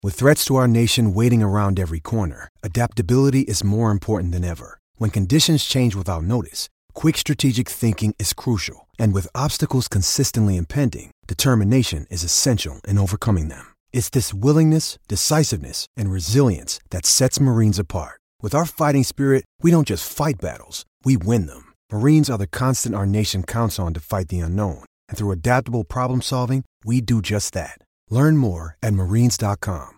With threats to our nation waiting around every corner, adaptability is more important than ever. When conditions change without notice, quick strategic thinking is crucial. And with obstacles consistently impending, determination is essential in overcoming them. It's this willingness, decisiveness, and resilience that sets Marines apart. With our fighting spirit, we don't just fight battles, we win them. Marines are the constant our nation counts on to fight the unknown. And through adaptable problem solving, we do just that. Learn more at marines.com.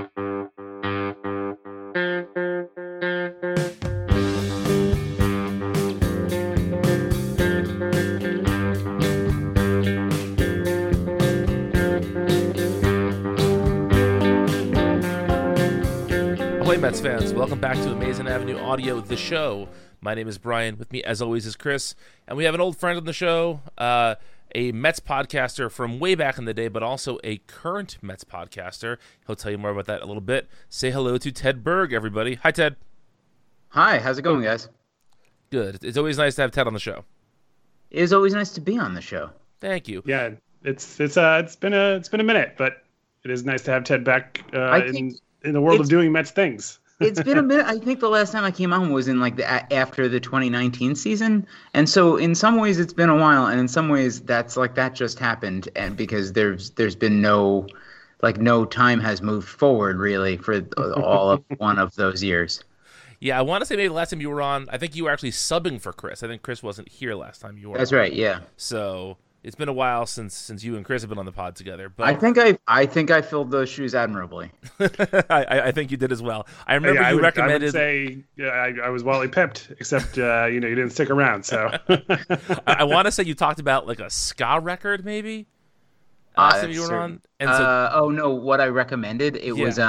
Ahoy, Mets fans. Welcome back to Amazing Avenue Audio, the show. My name is Brian. With me, as always, is Chris. And we have an old friend on the show, a Mets podcaster from way back in the day, but also a current Mets podcaster. He'll tell you more about that in a little bit. Say hello to Ted Berg, everybody. Hi, Ted. Hi, how's it going, guys? Good. It's always nice to have Ted on the show. It is always nice to be on the show. Thank you. Yeah, it's been a minute, but it is nice to have Ted back in the world of doing Mets things. It's been a minute. I think the last time I came on was in after the 2019 season, and so in some ways it's been a while, and in some ways that just happened, and because there's been no time has moved forward really for all of one of those years. Yeah, I want to say maybe the last time you were on, I think you were actually subbing for Chris. I think Chris wasn't here last time you were. That's right. Yeah. So it's been a while since you and Chris have been on the pod together. But I think I filled those shoes admirably. I think you did as well. I remember you recommended. I would say I was Wally pipped, except you didn't stick around. So I want to say you talked about like a ska record, maybe. Last time you were on. And so, oh no, what I recommended it was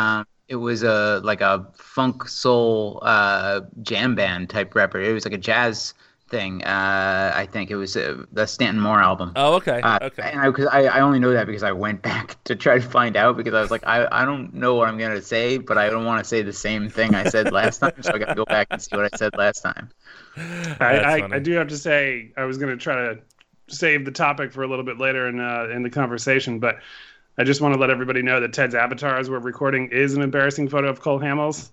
a funk soul jam band type record. It was like a jazz thing. I think it was the Stanton Moore album. Oh, okay. Okay. And I only know that because I went back to try to find out, because I was like, I don't know what I'm going to say, but I don't want to say the same thing I said last time, so I got to go back and see what I said last time. I do have to say, I was going to try to save the topic for a little bit later in the conversation, but I just want to let everybody know that Ted's avatar as we're recording is an embarrassing photo of Cole Hamels.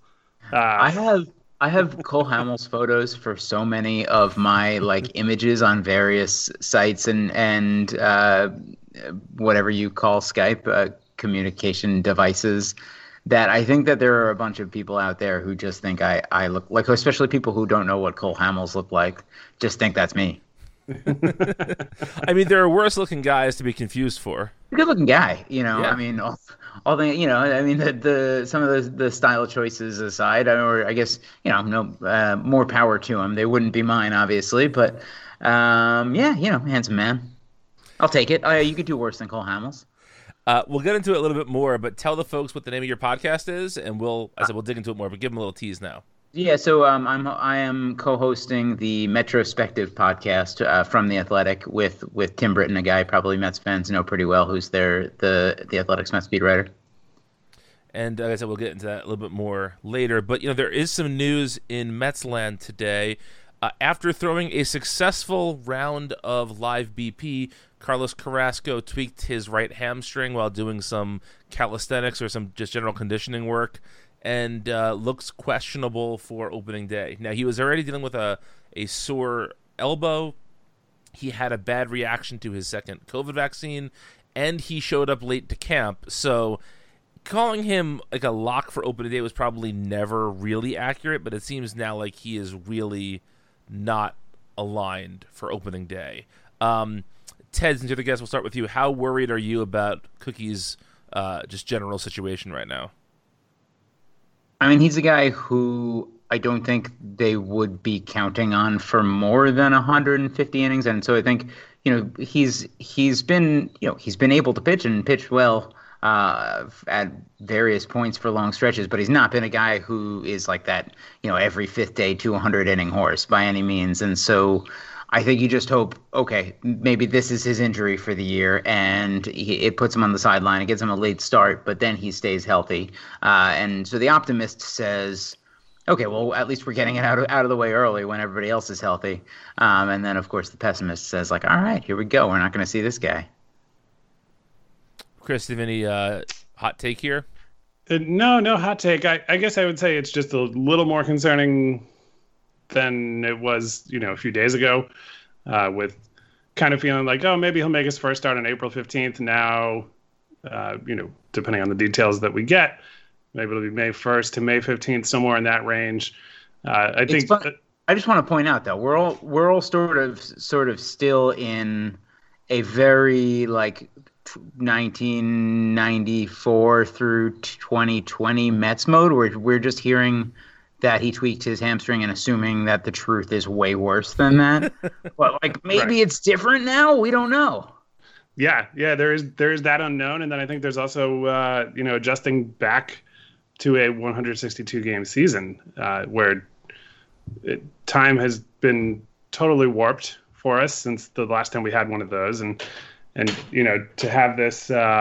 I have Cole Hamels photos for so many of my images on various sites and whatever you call Skype communication devices, that I think that there are a bunch of people out there who just think I look like, especially people who don't know what Cole Hamels look like, just think that's me. I mean, there are worse looking guys to be confused for. Good looking guy, Yeah. I mean, all the the some of the style choices aside, or I guess no more power to him. They wouldn't be mine, obviously, but handsome man. I'll take it. You could do worse than Cole Hamels. We'll get into it a little bit more, but tell the folks what the name of your podcast is, and we'll dig into it more. But give them a little tease now. Yeah, so I am co-hosting the Metrospective podcast from The Athletic with Tim Britton, a guy probably Mets fans know pretty well, who's the Athletic's Mets beat writer. And like I said, we'll get into that a little bit more later. But there is some news in Metsland today. After throwing a successful round of live BP, Carlos Carrasco tweaked his right hamstring while doing some calisthenics or some just general conditioning work, and looks questionable for opening day. Now, he was already dealing with a sore elbow. He had a bad reaction to his second COVID vaccine, and he showed up late to camp. So calling him like a lock for opening day was probably never really accurate, but it seems now like he is really not aligned for opening day. Ted, since you're the guest, we'll start with you. How worried are you about Cookie's just general situation right now? I mean, he's a guy who I don't think they would be counting on for more than 150 innings, and so I think he's been able to pitch and pitch well at various points for long stretches, but he's not been a guy who is like that every fifth day 200 inning horse by any means, and so I think you just hope, okay, maybe this is his injury for the year, and it puts him on the sideline. It gets him a late start, but then he stays healthy. And so the optimist says, okay, well, at least we're getting it out of the way early when everybody else is healthy. And then, of course, the pessimist says, all right, here we go. We're not going to see this guy. Chris, do you have any hot take here? No hot take. I guess I would say it's just a little more concerning than it was, a few days ago, with kind of feeling like, oh, maybe he'll make his first start on April 15th. Now, depending on the details that we get, maybe it'll be May 1st to May 15th, somewhere in that range. I think. I just want to point out, though, we're all sort of still in a very 1994 through 2020 Mets mode, where we're just hearing that he tweaked his hamstring and assuming that the truth is way worse than that. But maybe right. It's different now. We don't know. Yeah. There is that unknown, and then I think there's also adjusting back to a 162 game season where time has been totally warped for us since the last time we had one of those, and to have this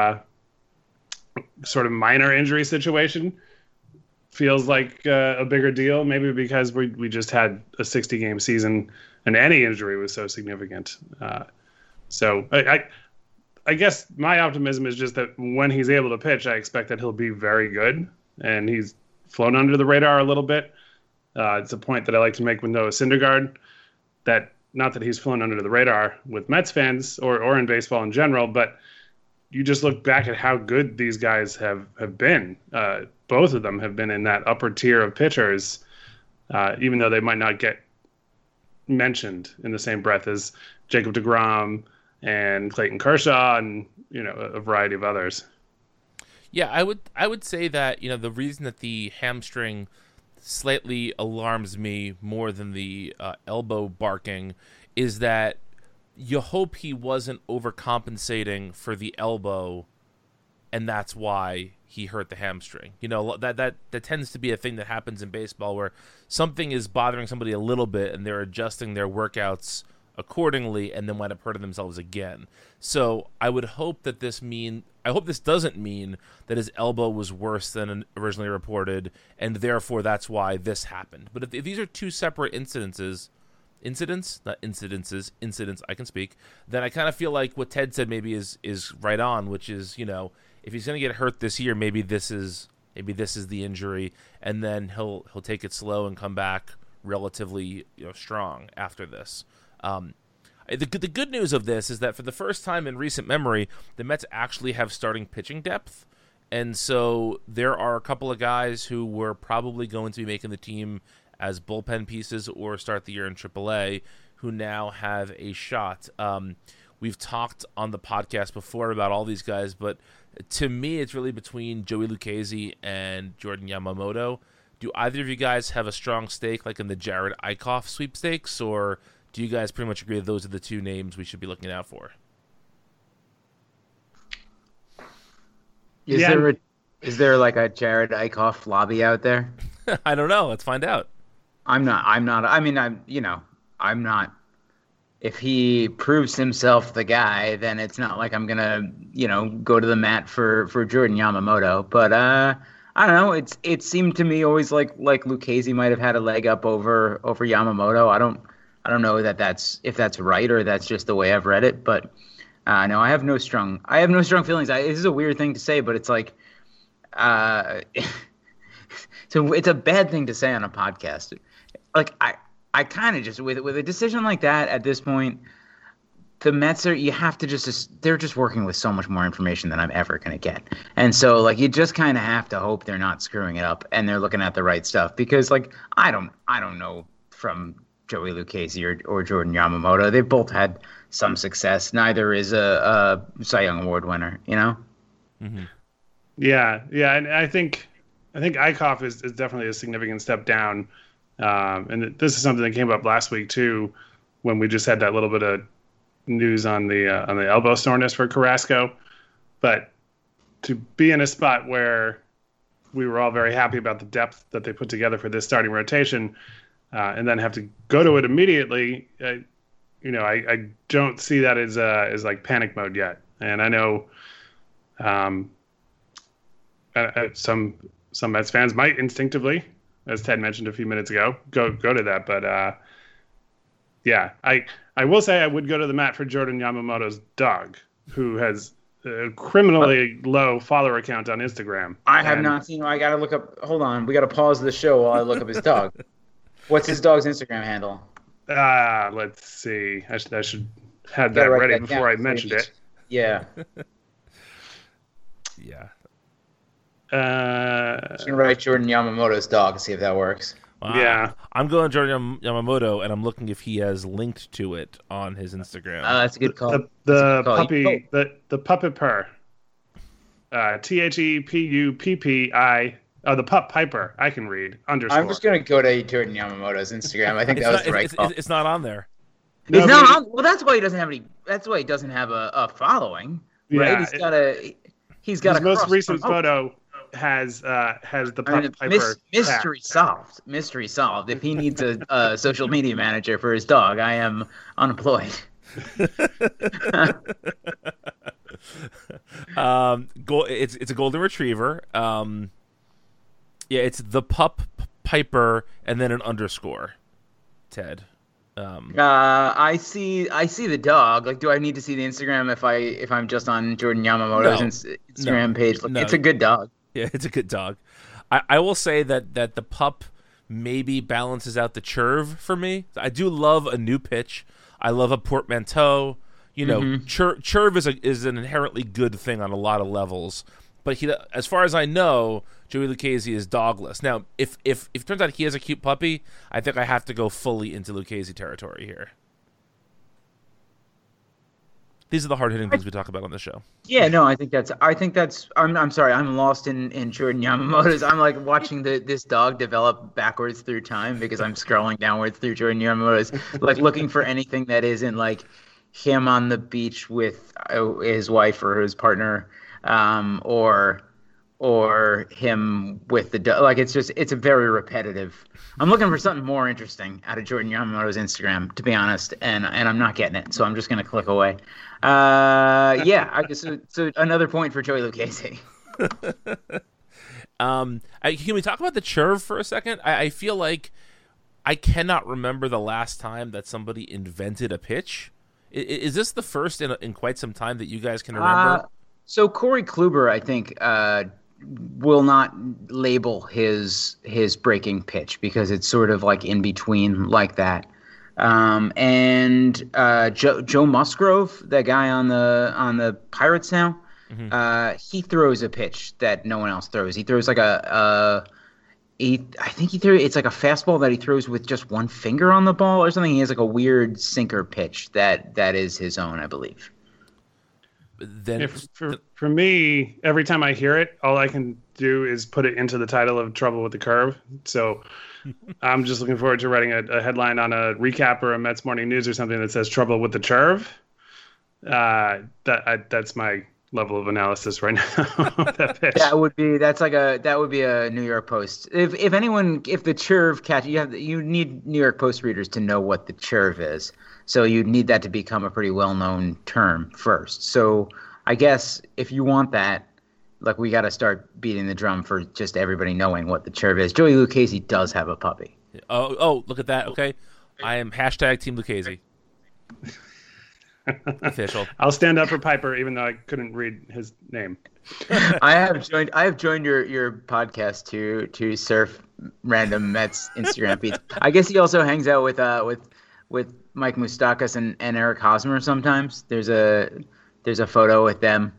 sort of minor injury situation feels like a bigger deal, maybe because we just had a 60 game season and any injury was so significant. So I guess my optimism is just that when he's able to pitch, I expect that he'll be very good, and he's flown under the radar a little bit. It's a point that I like to make with Noah Syndergaard, that not that he's flown under the radar with Mets fans or in baseball in general, but you just look back at how good these guys have been. Both of them have been in that upper tier of pitchers, even though they might not get mentioned in the same breath as Jacob deGrom and Clayton Kershaw and a variety of others. Yeah, I would say that the reason that the hamstring slightly alarms me more than the elbow barking is that you hope he wasn't overcompensating for the elbow, and that's why he hurt the hamstring. That tends to be a thing that happens in baseball, where something is bothering somebody a little bit and they're adjusting their workouts accordingly and then wind up hurting themselves again. So I would hope that this doesn't mean that his elbow was worse than originally reported, and therefore that's why this happened. But if these are two separate incidents, I can speak, then I kind of feel like what Ted said maybe is right on, which is, if he's going to get hurt this year, maybe this is the injury, and then he'll take it slow and come back relatively strong after this. The good news of this is that for the first time in recent memory, the Mets actually have starting pitching depth. And so there are a couple of guys who were probably going to be making the team as bullpen pieces or start the year in AAA who now have a shot. We've talked on the podcast before about all these guys, but to me, it's really between Joey Lucchesi and Jordan Yamamoto. Do either of you guys have a strong stake like in the Jared Eichhoff sweepstakes, or do you guys pretty much agree that those are the two names we should be looking out for? Is there like a Jared Eichhoff lobby out there? I don't know. Let's find out. I'm not. I mean, I'm not. If he proves himself the guy, then it's not like I'm gonna, go to the mat for Jordan Yamamoto. But I don't know. It seemed to me always like Lucchesi might have had a leg up over Yamamoto. I don't know if that's right or that's just the way I've read it. But no, I have no strong feelings. This is a weird thing to say, but it's like, so it's a bad thing to say on a podcast. Like I kind of just with a decision like that at this point, the Mets they're just working with so much more information than I'm ever going to get. And so like you just kind of have to hope they're not screwing it up and they're looking at the right stuff, because like I don't know from Joey Lucchesi or Jordan Yamamoto. They've both had some success. Neither is a Cy Young Award winner, Mm-hmm. Yeah, and I think Eichhoff is definitely a significant step down. And this is something that came up last week too, when we just had that little bit of news on the elbow soreness for Carrasco. But to be in a spot where we were all very happy about the depth that they put together for this starting rotation, and then have to go to it immediately, I don't see that as like panic mode yet. And I know some Mets fans might instinctively, as Ted mentioned a few minutes ago, go to that. But yeah, I will say I would go to the mat for Jordan Yamamoto's dog, who has criminally low follower account on Instagram. I have not seen. I gotta look up. Hold on, we gotta pause the show while I look up his dog. What's his dog's Instagram handle? Let's see. I should have that ready before I mentioned it. Yeah. Yeah. I'm gonna write Jordan Yamamoto's dog and see if that works. Yeah. I'm going Jordan Yamamoto, and I'm looking if he has linked to it on his Instagram. That's a good call. The puppy, the puppet purr. THEPUPPI. Oh, the pup piper. I can read. Underscore. I'm just gonna go to Jordan Yamamoto's Instagram. I think that was the right call. It's not on there. It's not on. Well, that's why he doesn't have any. That's why he doesn't have a following. Right? Yeah, He's got his most recent photo has the pup piper. Mystery solved. Mystery solved. If he needs a social media manager for his dog, I am unemployed. It's a golden retriever. Yeah, it's the pup piper and then an underscore. Ted. I see the dog. Like, do I need to see the Instagram if I'm just on Jordan Yamamoto's Instagram page? Look, it's a good dog. Yeah, it's a good dog. I will say that the pup maybe balances out the churve for me. I do love a new pitch. I love a portmanteau. You know, churve is an inherently good thing on a lot of levels. But as far as I know, Joey Lucchesi is dogless. Now, if it turns out he has a cute puppy, I think I have to go fully into Lucchesi territory here. These are the hard-hitting things we talk about on the show. Yeah, no, I think that's. I'm sorry, I'm lost in Jordan Yamamoto's. I'm like watching this dog develop backwards through time because I'm scrolling downwards through Jordan Yamamoto's, like looking for anything that isn't like him on the beach with his wife or his partner, or him with the dog. Like it's a very repetitive. I'm looking for something more interesting out of Jordan Yamamoto's Instagram, to be honest, and I'm not getting it, so I'm just gonna click away. Yeah, I guess so another point for Joey Lucchesi. Can we talk about the churve for a second? I feel like I cannot remember the last time that somebody invented a pitch. Is this the first in quite some time that you guys can remember? So Corey Kluber, I think, will not label his breaking pitch because it's sort of like in between like that. And Joe Musgrove, that guy on the Pirates now, he throws a pitch that no one else throws. He throws like I think it's like a fastball that he throws with just one finger on the ball or something. He has like a weird sinker pitch that is his own, I believe. Then for me, every time I hear it, all I can do is put it into the title of Trouble with the Curve. So I'm just looking forward to writing a headline on a recap or a Mets Morning News or something that says Trouble with the Churve. That's my level of analysis right now. That would be a New York Post. If the churve catch, you need New York Post readers to know what the churve is. So you need that to become a pretty well-known term first. So I guess if you want that, like, we got to start beating the drum for just everybody knowing what the churve is. Joey Lucchesi does have a puppy. Oh, look at that. Okay. I am #Team Lucchesi. Official. I'll stand up for Piper, even though I couldn't read his name. I have joined your podcast to surf random Mets Instagram feeds. I guess he also hangs out with Mike Moustakas and Eric Hosmer sometimes. There's a photo with them.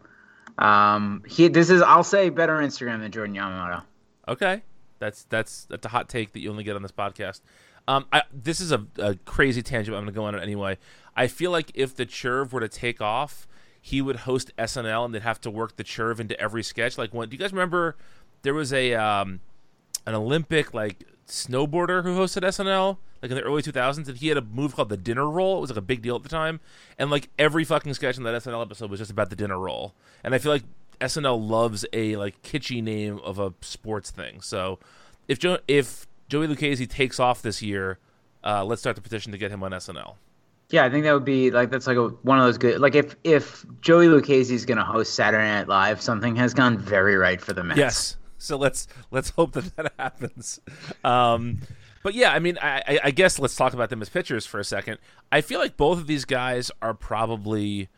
I'll say better Instagram than Jordan Yamamoto. Okay, that's a hot take that you only get on this podcast. This is a crazy tangent. I'm going to go on it anyway. I feel like if the churve were to take off, he would host SNL and they'd have to work the churve into every sketch. Like, do you guys remember there was an Olympic snowboarder who hosted SNL in the early 2000s, and he had a move called the dinner roll. It was a big deal at the time, and every fucking sketch in that SNL episode was just about the dinner roll. And I feel like SNL loves a kitschy name of a sports thing. So if Joey Lucchesi takes off this year, let's start the petition to get him on SNL. Yeah, I think that would be that's one of those good. If Joey Lucchesi is going to host Saturday Night Live, something has gone very right for the Mets. Yes, so let's hope that happens. But yeah, I mean, I guess let's talk about them as pitchers for a second. I feel like both of these guys are probably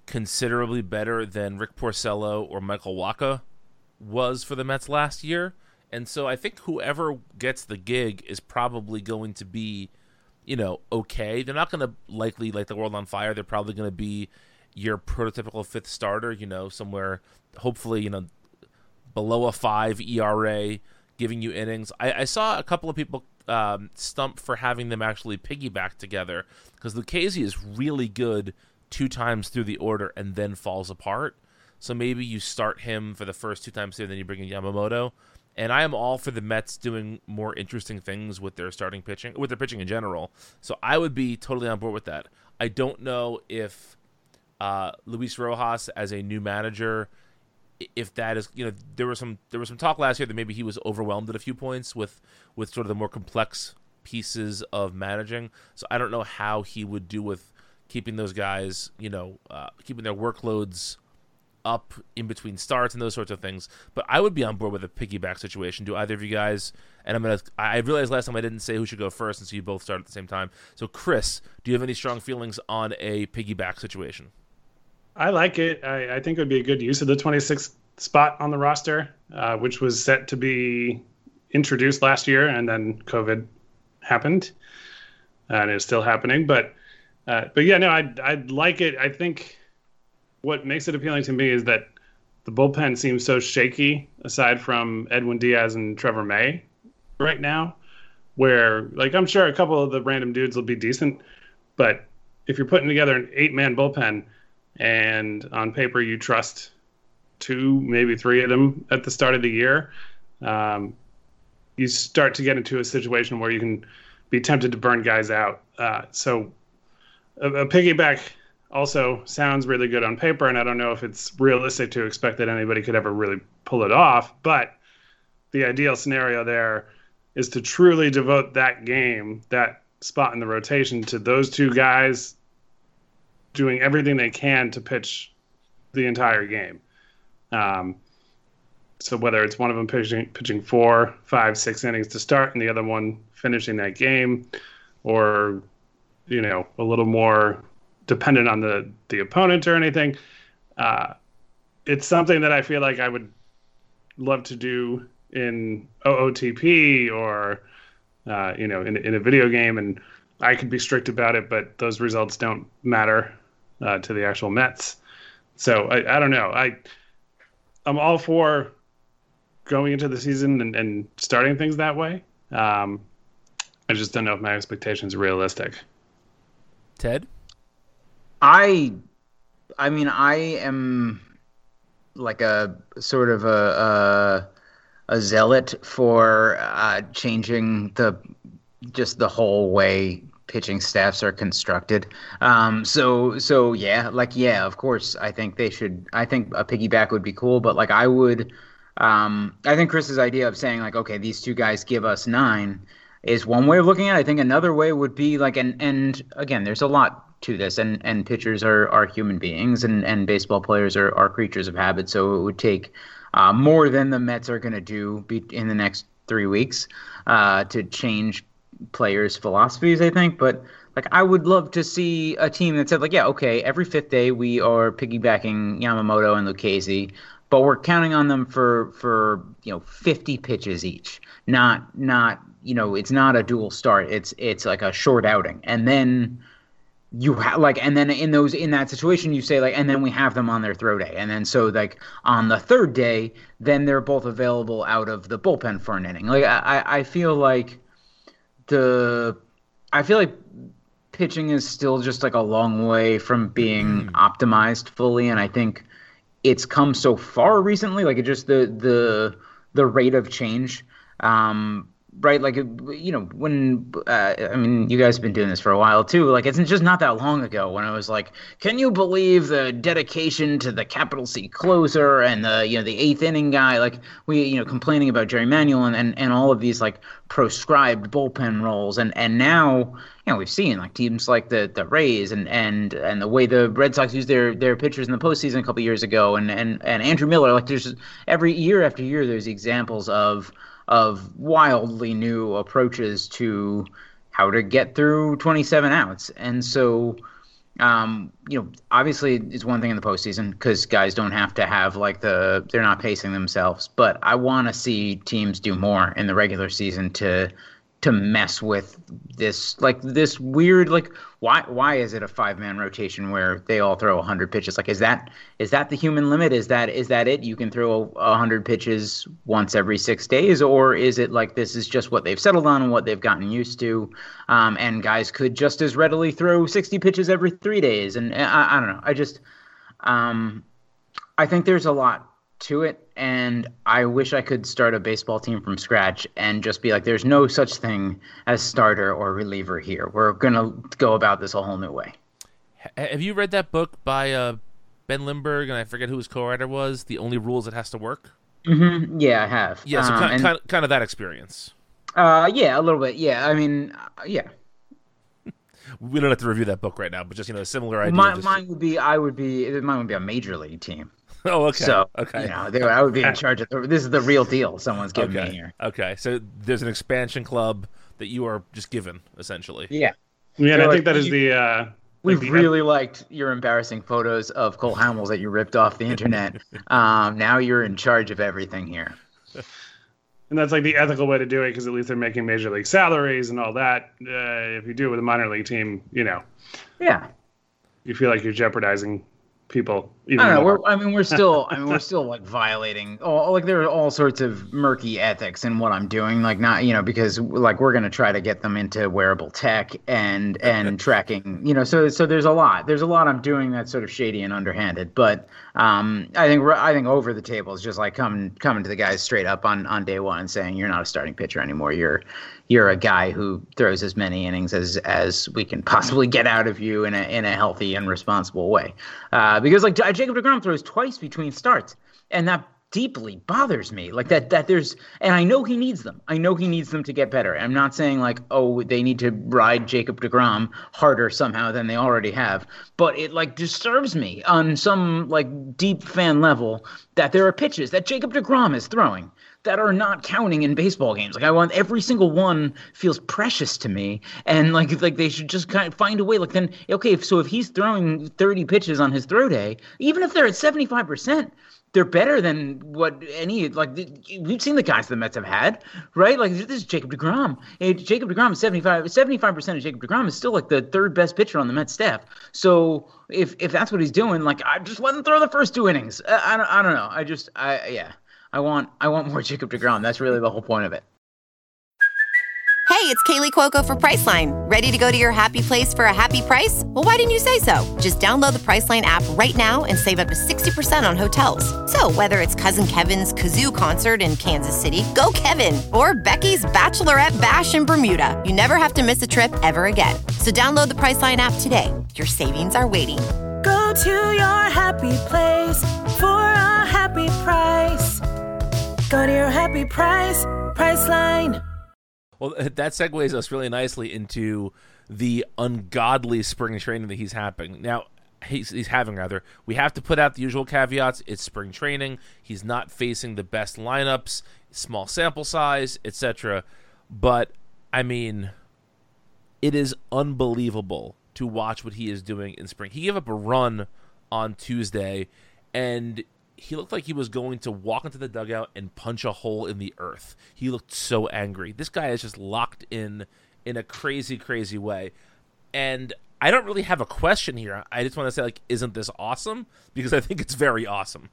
considerably better than Rick Porcello or Michael Wacha was for the Mets last year. And so I think whoever gets the gig is probably going to be, okay. They're not going to likely light the world on fire. They're probably going to be your prototypical fifth starter, somewhere hopefully, below a 5 ERA, giving you innings. I saw a couple of people stump for having them actually piggyback together because Lucchesi is really good 2 times through the order and then falls apart. So maybe you start him for the first 2 times through, and then you bring in Yamamoto. And I am all for the Mets doing more interesting things with their starting pitching, with their pitching in general. So I would be totally on board with that. I don't know if Luis Rojas as a new manager, if that is, there was some talk last year that maybe he was overwhelmed at a few points with sort of the more complex pieces of managing. So I don't know how he would do with keeping those guys, keeping their workloads up in between starts and those sorts of things. But I would be on board with a piggyback situation. Do either of you guys? And I realized last time I didn't say who should go first, and so you both start at the same time. So Chris, do you have any strong feelings on a piggyback situation? I like it. I think it would be a good use of the 26th spot on the roster, which was set to be introduced last year, and then COVID happened, and it's still happening. But yeah, no, I'd like it. I think what makes it appealing to me is that the bullpen seems so shaky, aside from Edwin Diaz and Trevor May right now, where, I'm sure a couple of the random dudes will be decent, but if you're putting together an 8-man bullpen and on paper you trust 2, maybe 3 of them at the start of the year, you start to get into a situation where you can be tempted to burn guys out. So a piggyback also sounds really good on paper, and I don't know if it's realistic to expect that anybody could ever really pull it off, but the ideal scenario there is to truly devote that game, that spot in the rotation, to those 2 guys doing everything they can to pitch the entire game. So whether it's one of them pitching 4, 5, 6 innings to start and the other one finishing that game, or, a little more dependent on the opponent or anything, it's something that I feel like I would love to do in OOTP or, in a video game, and I could be strict about it, but those results don't matter to the actual Mets. So I don't know. I'm all for going into the season and starting things that way. I just don't know if my expectations are realistic. Ted? I am like a sort of a zealot for changing the whole way pitching staffs are constructed. So yeah, of course, I think they should. I think a piggyback would be cool, but I would. I think Chris's idea of saying okay, these 2 guys give us 9 is one way of looking at it. I think another way would be and again, there's a lot to this, and pitchers are human beings, and baseball players are creatures of habit. So it would take more than the Mets are going to do in the next 3 weeks to change players' philosophies, I think. But I would love to see a team that said okay, every 5th day we are piggybacking Yamamoto and Lucchesi, but we're counting on them for 50 pitches each. Not it's not a dual start. It's like a short outing, and then you have and then in that situation you say and then we have them on their throw day, and then so on the 3rd day then they're both available out of the bullpen for an inning. I feel like pitching is still just a long way from being optimized fully, and I think it's come so far recently, it just the rate of change, right? When you guys have been doing this for a while too. It's just not that long ago when I was can you believe the dedication to the capital C closer and the 8th inning guy? We complaining about Jerry Manuel and all of these proscribed bullpen roles, and now we've seen teams like the Rays and the way the Red Sox use their pitchers in the postseason a couple years ago, and Andrew Miller. There's every year after year there's examples of wildly new approaches to how to get through 27 outs. And so Obviously it's one thing in the postseason because guys don't have to have they're not pacing themselves. But I want to see teams do more in the regular season to mess with this weird why is it a 5-man rotation where they all throw 100 pitches? Is that the human limit? Is that it? You can throw 100 pitches once every 6 days, or is it this is just what they've settled on and what they've gotten used to? And guys could just as readily throw 60 pitches every 3 days. And I don't know. I think there's a lot to it, and I wish I could start a baseball team from scratch and just be there's no such thing as starter or reliever here. We're gonna go about this a whole new way. Have you read that book by Ben Lindbergh, and I forget who his co-writer was, The Only Rules It Has to Work? Mm-hmm. Yeah, I have. Yeah, so kind of that experience. Yeah, a little bit. Yeah, I mean, yeah. We don't have to review that book right now, but just a similar idea. Mine would be a major league team. Oh, okay. So, okay. I would be in charge of this is the real deal someone's giving me here. Okay, so there's an expansion club that you are just given, essentially. Yeah. Yeah, and I think that is the... we really liked your embarrassing photos of Cole Hamels that you ripped off the internet. Now you're in charge of everything here. And that's the ethical way to do it, because at least they're making major league salaries and all that. If you do it with a minor league team, Yeah. You feel like you're jeopardizing people even I don't more. know. We're still violating there are all sorts of murky ethics in what I'm doing, because we're going to try to get them into wearable tech and tracking, so there's a lot I'm doing that's sort of shady and underhanded, but I think over the table is just coming to the guys straight up on day one and saying you're not a starting pitcher anymore. You're a guy who throws as many innings as we can possibly get out of you in a healthy and responsible way. Because Jacob deGrom throws twice between starts, and that deeply bothers me. That there's, and I know he needs them. I know he needs them to get better. I'm not saying they need to ride Jacob deGrom harder somehow than they already have, but it disturbs me on some deep fan level that there are pitches that Jacob deGrom is throwing that are not counting in baseball games. I want every single one feels precious to me, and they should just kind of find a way. So if he's throwing 30 pitches on his throw day, even if they're at 75%, they're better than what any we've seen the guys the Mets have had, right? This is Jacob deGrom. Jacob deGrom is 75% of Jacob deGrom is still the third best pitcher on the Mets staff. So if that's what he's doing, I just let him throw the first 2 innings. I don't know. I want more Jacob deGrom. That's really the whole point of it. Hey, it's Kaylee Cuoco for Priceline. Ready to go to your happy place for a happy price? Well, why didn't you say so? Just download the Priceline app right now and save up to 60% on hotels. So whether it's Cousin Kevin's Kazoo Concert in Kansas City, go Kevin, or Becky's Bachelorette Bash in Bermuda, you never have to miss a trip ever again. So download the Priceline app today. Your savings are waiting. Go to your happy place for a happy price. Go to your happy price, Priceline. Well, that segues us really nicely into the ungodly spring training that he's having. Now, he's having, rather. We have to put out the usual caveats. It's spring training. He's not facing the best lineups, small sample size, etc. But, it is unbelievable to watch what he is doing in spring. He gave up a run on Tuesday, and he looked like he was going to walk into the dugout and punch a hole in the earth. He looked so angry. This guy is just locked in a crazy, crazy way. And I don't really have a question here. I just want to say, isn't this awesome? Because I think it's very awesome.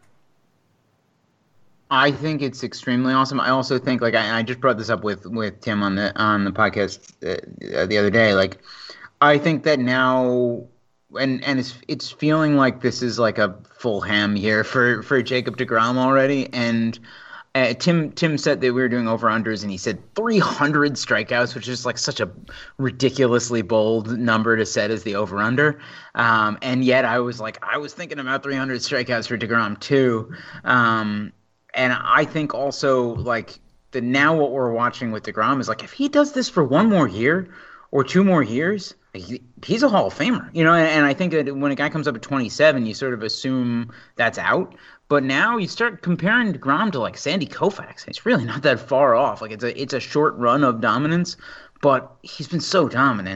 I think it's extremely awesome. I also think, I just brought this up with Tim on the podcast the other day. I think that now, and it's feeling like this is a full ham year for Jacob deGrom already. And Tim said that we were doing over-unders, and he said 300 strikeouts, which is such a ridiculously bold number to set as the over-under. And yet I was thinking about 300 strikeouts for deGrom too. And I think also now what we're watching with deGrom is if he does this for 1 more year or 2 more years, he's a Hall of Famer, and I think that when a guy comes up at 27, you sort of assume that's out. But now you start comparing deGrom to Sandy Koufax. It's really not that far off. It's a short run of dominance, but he's been so dominant.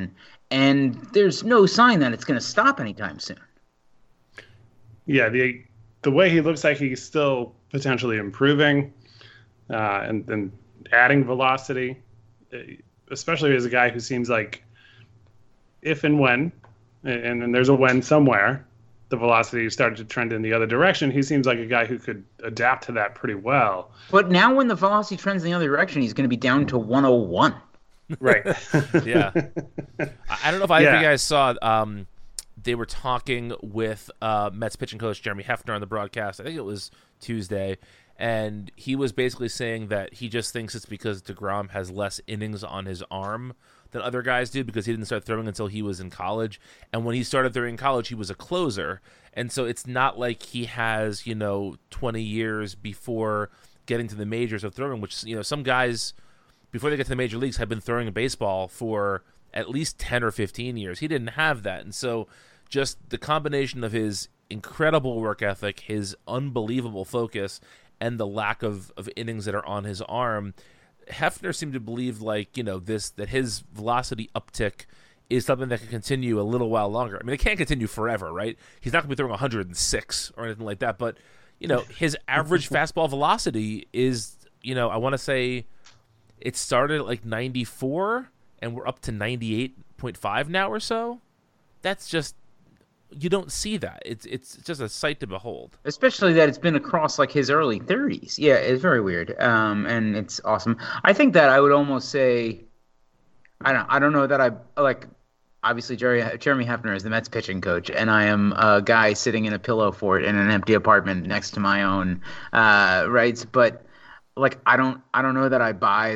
and there's no sign that it's going to stop anytime soon. Yeah, the way he looks like he's still potentially improving, and adding velocity, especially as a guy who seems like if and when, and there's a when somewhere, the velocity started to trend in the other direction, he seems like a guy who could adapt to that pretty well. But now when the velocity trends in the other direction, he's going to be down to 101. Right. Yeah. I don't know if either of you guys saw, they were talking with Mets pitching coach Jeremy Hefner on the broadcast. I think it was Tuesday. And he was basically saying that he just thinks it's because DeGrom has less innings on his arm than other guys do because he didn't start throwing until he was in college. And when he started throwing in college, he was a closer. And so it's not like he has, 20 years before getting to the majors of throwing, which, some guys, before they get to the major leagues, have been throwing a baseball for at least 10 or 15 years. He didn't have that. And so just the combination of his incredible work ethic, his unbelievable focus, and the lack of innings that are on his arm, Hefner seemed to believe that his velocity uptick is something that can continue a little while longer. I mean, it can't continue forever, right? He's not going to be throwing 106 or anything like that, but his average fastball velocity is, I want to say it started at 94 and we're up to 98.5 now or so. That's just, you don't see that. It's just a sight to behold. Especially that it's been across his early 30s. Yeah, it's very weird. And it's awesome. I think that I would almost say, I don't know that obviously Jeremy Hefner is the Mets pitching coach, and I am a guy sitting in a pillow fort in an empty apartment next to my own rights. But I don't know that I buy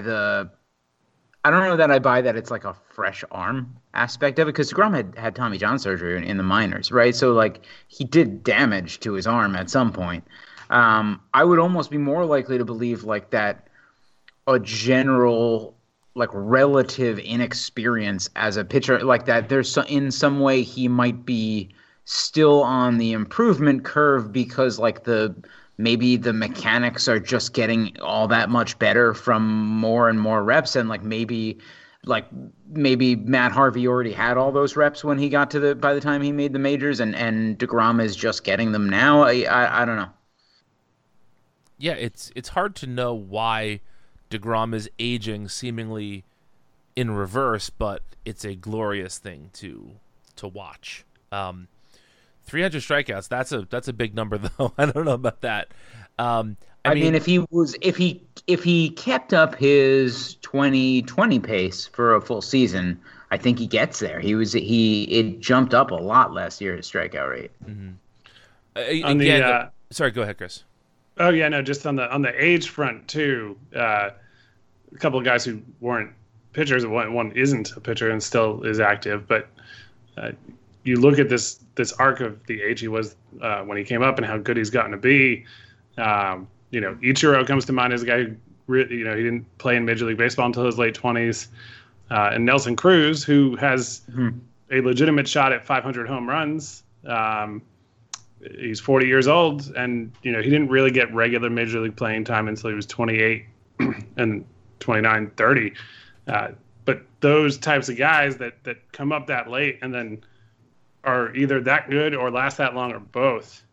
that it's a fresh arm aspect of it, because DeGrom had Tommy John surgery in the minors, right? So he did damage to his arm at some point. I would almost be more likely to believe that a general relative inexperience as a pitcher, that there's in some way he might be still on the improvement curve because maybe the mechanics are just getting all that much better from more and more reps, and maybe Matt Harvey already had all those reps when he got by the time he made the majors, and DeGrom is just getting them now. I don't know. Yeah, it's hard to know why DeGrom is aging seemingly in reverse, but it's a glorious thing to watch. 300 strikeouts, that's a big number though. I don't know about that. I mean, if he kept up his 2020 pace for a full season, I think he gets there. It jumped up a lot last year, his strikeout rate. Mm-hmm. Sorry, go ahead, Chris. Oh yeah, no, just on the age front too. A couple of guys who weren't pitchers. One isn't a pitcher and still is active, but you look at this arc of the age he was when he came up and how good he's gotten to be. Ichiro comes to mind as a guy who really, he didn't play in Major League Baseball until his late 20s. And Nelson Cruz, who has a legitimate shot at 500 home runs. He's 40 years old, and he didn't really get regular Major League playing time until he was 28 and 29, 30. But those types of guys that come up that late and then are either that good or last that long or both,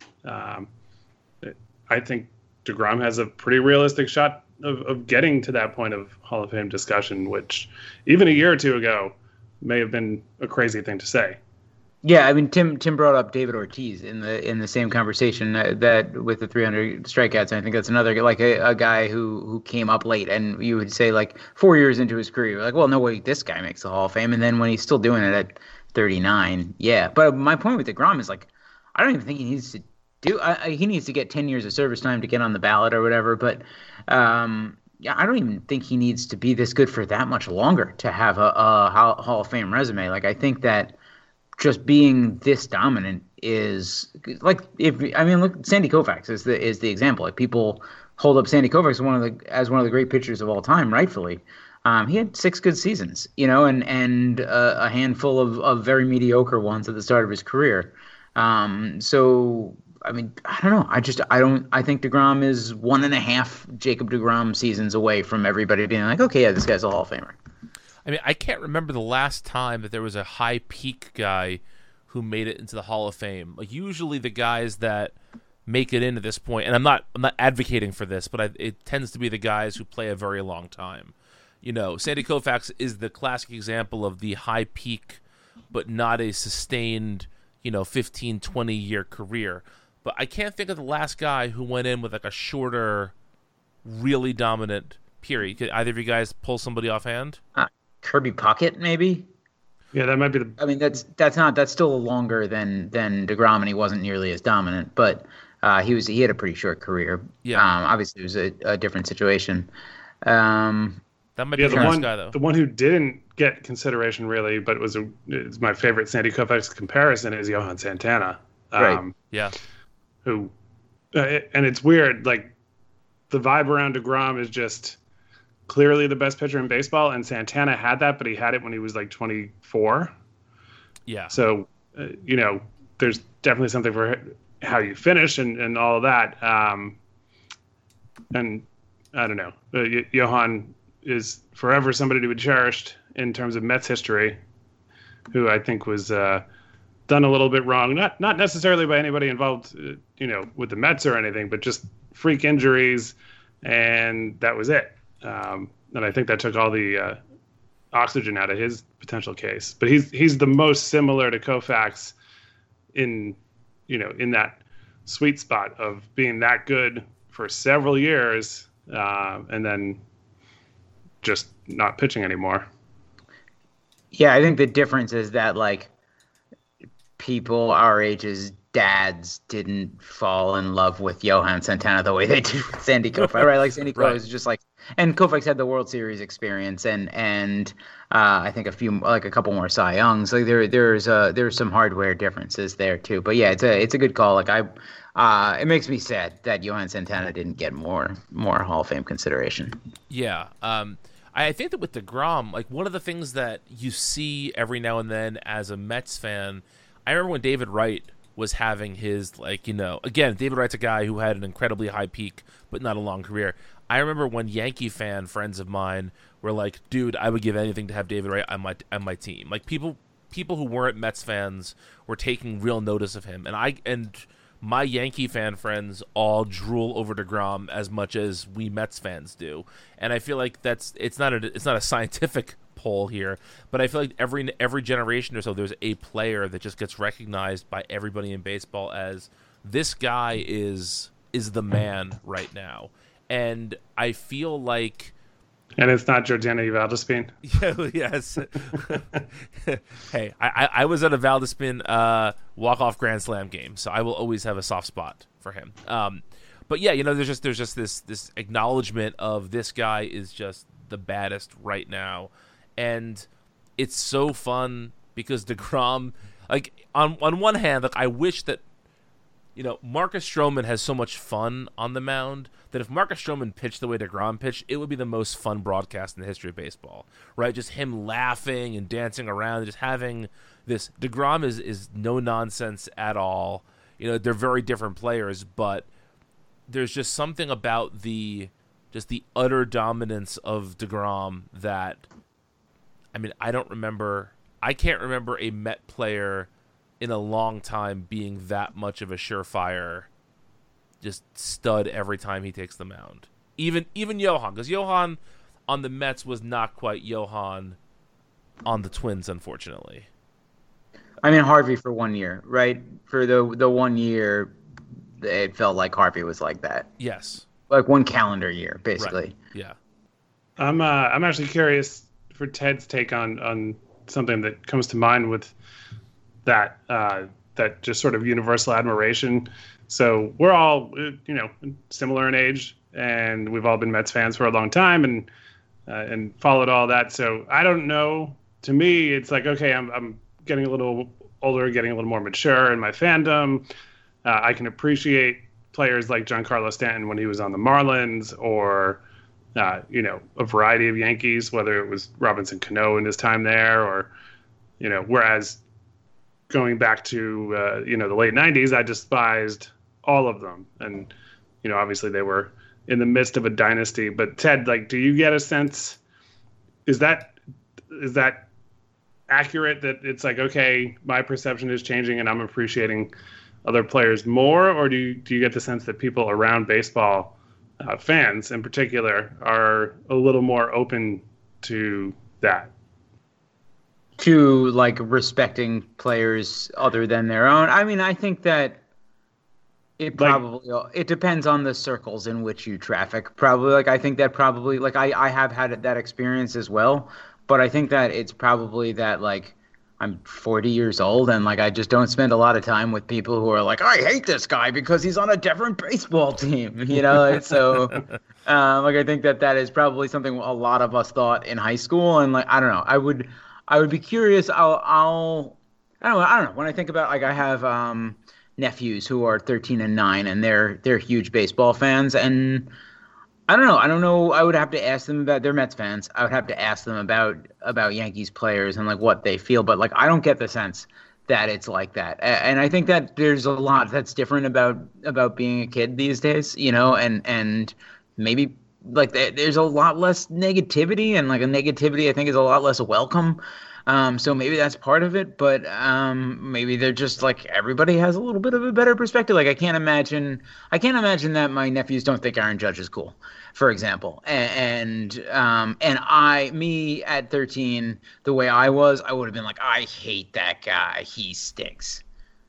I think DeGrom has a pretty realistic shot of getting to that point of Hall of Fame discussion, which even a year or two ago may have been a crazy thing to say. Yeah, I mean, Tim brought up David Ortiz in the same conversation that with the 300 strikeouts. And I think that's another a guy who came up late, and you would say 4 years into his career, you're well, no way, this guy makes the Hall of Fame. And then when he's still doing it at 39, yeah. But my point with DeGrom is I don't even think he needs to he needs to get 10 years of service time to get on the ballot or whatever. But yeah, I don't even think he needs to be this good for that much longer to have a Hall of Fame resume. I think that just being this dominant is look, Sandy Koufax is the example. People hold up Sandy Koufax as one of the great pitchers of all time, rightfully. He had 6 good seasons, and a handful of very mediocre ones at the start of his career. So I mean, I don't know. I think DeGrom is 1.5 Jacob DeGrom seasons away from everybody being okay, yeah, this guy's a Hall of Famer. I mean, I can't remember the last time that there was a high peak guy who made it into the Hall of Fame. Like, usually the guys that make it into this point, and I'm not advocating for this, but it tends to be the guys who play a very long time. You know, Sandy Koufax is the classic example of the high peak, but not a sustained, 15, 20-year career. But I can't think of the last guy who went in with like a shorter, really dominant period. Could either of you guys pull somebody offhand? Kirby Puckett, maybe. Yeah, that might be I mean, that's still longer than DeGrom, and he wasn't nearly as dominant, but he had a pretty short career. Yeah. Obviously, it was a different situation. That might be the last guy, though. The one who didn't get consideration really, but it's my favorite Sandy Koufax comparison is Johan Santana. Right. Yeah. Who, and it's weird. Like, the vibe around DeGrom is just clearly the best pitcher in baseball, and Santana had that, but he had it when he was like 24. Yeah. So, there's definitely something for how you finish and all of that. And I don't know. Johan is forever somebody to be cherished in terms of Mets history, who I think was done a little bit wrong. Not necessarily by anybody involved, with the Mets or anything, but just freak injuries, and that was it. And I think that took all the oxygen out of his potential case. But he's the most similar to Koufax in that sweet spot of being that good for several years, and then just not pitching anymore. Yeah, I think the difference is that, like, people our age's dads didn't fall in love with Johan Santana the way they did with Sandy Koufax, right? Like, Sandy Koufax is just like, and Koufax had the World Series experience, and I think a couple more Cy Youngs. Like, there's some hardware differences there too. But yeah, it's a good call. Like, it makes me sad that Johan Santana didn't get more Hall of Fame consideration. Yeah. I think that with DeGrom, like, one of the things that you see every now and then as a Mets fan, I remember when David Wright was having his, again, David Wright's a guy who had an incredibly high peak, but not a long career. I remember when Yankee fan friends of mine were like, dude, I would give anything to have David Wright on my team. Like, people who weren't Mets fans were taking real notice of him. And my Yankee fan friends all drool over DeGrom as much as we Mets fans do. And I feel like it's not a scientific poll here, but I feel like every generation or so there's a player that just gets recognized by everybody in baseball as this guy is the man right now. And I feel like, and it's not Jordana Valdespin. Yes. Hey, I was at a Valdespin walk-off Grand Slam game, so I will always have a soft spot for him. But yeah, there's just this acknowledgement of this guy is just the baddest right now, and it's so fun because DeGrom, like, on one hand, like, I wish that Marcus Stroman has so much fun on the mound that if Marcus Stroman pitched the way DeGrom pitched, it would be the most fun broadcast in the history of baseball, right? Just him laughing and dancing around, just having this. DeGrom is no nonsense at all. They're very different players, but there's just something about the utter dominance of DeGrom that, I mean, I can't remember a Met player in a long time being that much of a surefire, just stud every time he takes the mound. Even Johan, because Johan on the Mets was not quite Johan on the Twins, unfortunately. I mean, Harvey for 1 year, right? For the 1 year, it felt like Harvey was like that. Yes. Like one calendar year, basically. Right. Yeah. I'm actually curious for Ted's take on something that comes to mind with that just sort of universal admiration. So we're all, similar in age, and we've all been Mets fans for a long time and followed all that. So I don't know. To me, it's like, okay, I'm getting a little older, getting a little more mature in my fandom. I can appreciate players like Giancarlo Stanton when he was on the Marlins, or a variety of Yankees, whether it was Robinson Cano in his time there, or whereas going back to the late 90s, I despised all of them. And obviously they were in the midst of a dynasty. But Ted, like, do you get a sense, is that is that accurate, that it's like, okay, my perception is changing and I'm appreciating other players more? Or do you get the sense that people around baseball, fans in particular, are a little more open to that? To like respecting players other than their own? I mean, I think that it depends on the circles in which you traffic. Probably, like, I think that probably, like, I have had that experience as well, but I think that it's probably that, like, I'm 40 years old and, like, I just don't spend a lot of time with people who are like, I hate this guy because he's on a different baseball team, you know? So, like, I think that is probably something a lot of us thought in high school, and, like, I don't know. I would be curious. I don't know. When I think about, like, I have nephews who are 13 and 9, and they're huge baseball fans, and I don't know. I would have to ask them about, they're Mets fans. I would have to ask them about Yankees players and, like, what they feel. But, like, I don't get the sense that it's like that. And I think that there's a lot that's different about being a kid these days, you know, and maybe, like, there's a lot less negativity, and, like, a negativity I think is a lot less welcome. So maybe that's part of it, but maybe they're just, like, everybody has a little bit of a better perspective. Like, I can't imagine that my nephews don't think Aaron Judge is cool, for example. And me at 13, the way I would have been like, I hate that guy. He stinks.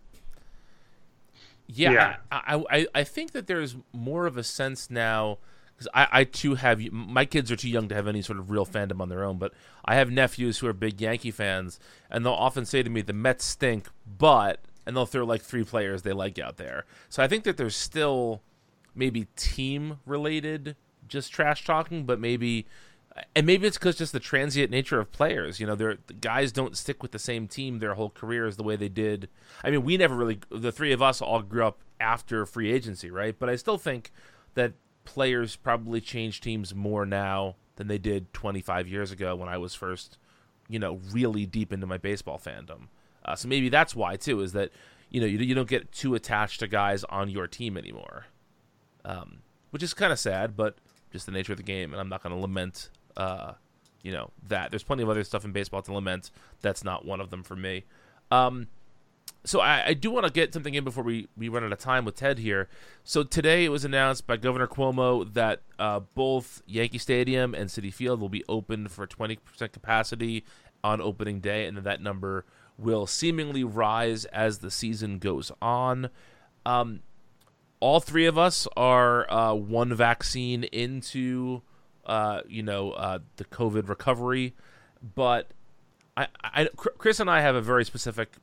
Yeah. I think that there's more of a sense now. I too have, my kids are too young to have any sort of real fandom on their own, but I have nephews who are big Yankee fans, and they'll often say to me, the Mets stink, and they'll throw like 3 players they like out there. So I think that there's still maybe team-related just trash talking, but maybe it's because just the transient nature of players. You know, the guys don't stick with the same team their whole careers the way they did. I mean, we never really, the 3 of us all grew up after free agency, right? But I still think that players probably change teams more now than they did 25 years ago when I was first, you know, really deep into my baseball fandom. So maybe that's why too, is that, you know, you don't get too attached to guys on your team anymore, which is kind of sad, but just the nature of the game. And I'm not going to lament, you know, that. There's plenty of other stuff in baseball to lament. That's not one of them for me. So I do want to get something in before we run out of time with Ted here. So today it was announced by Governor Cuomo that both Yankee Stadium and Citi Field will be open for 20% capacity on opening day, and that will seemingly rise as the season goes on. All 3 of us are 1 vaccine into the COVID recovery, but Chris and I have a very specific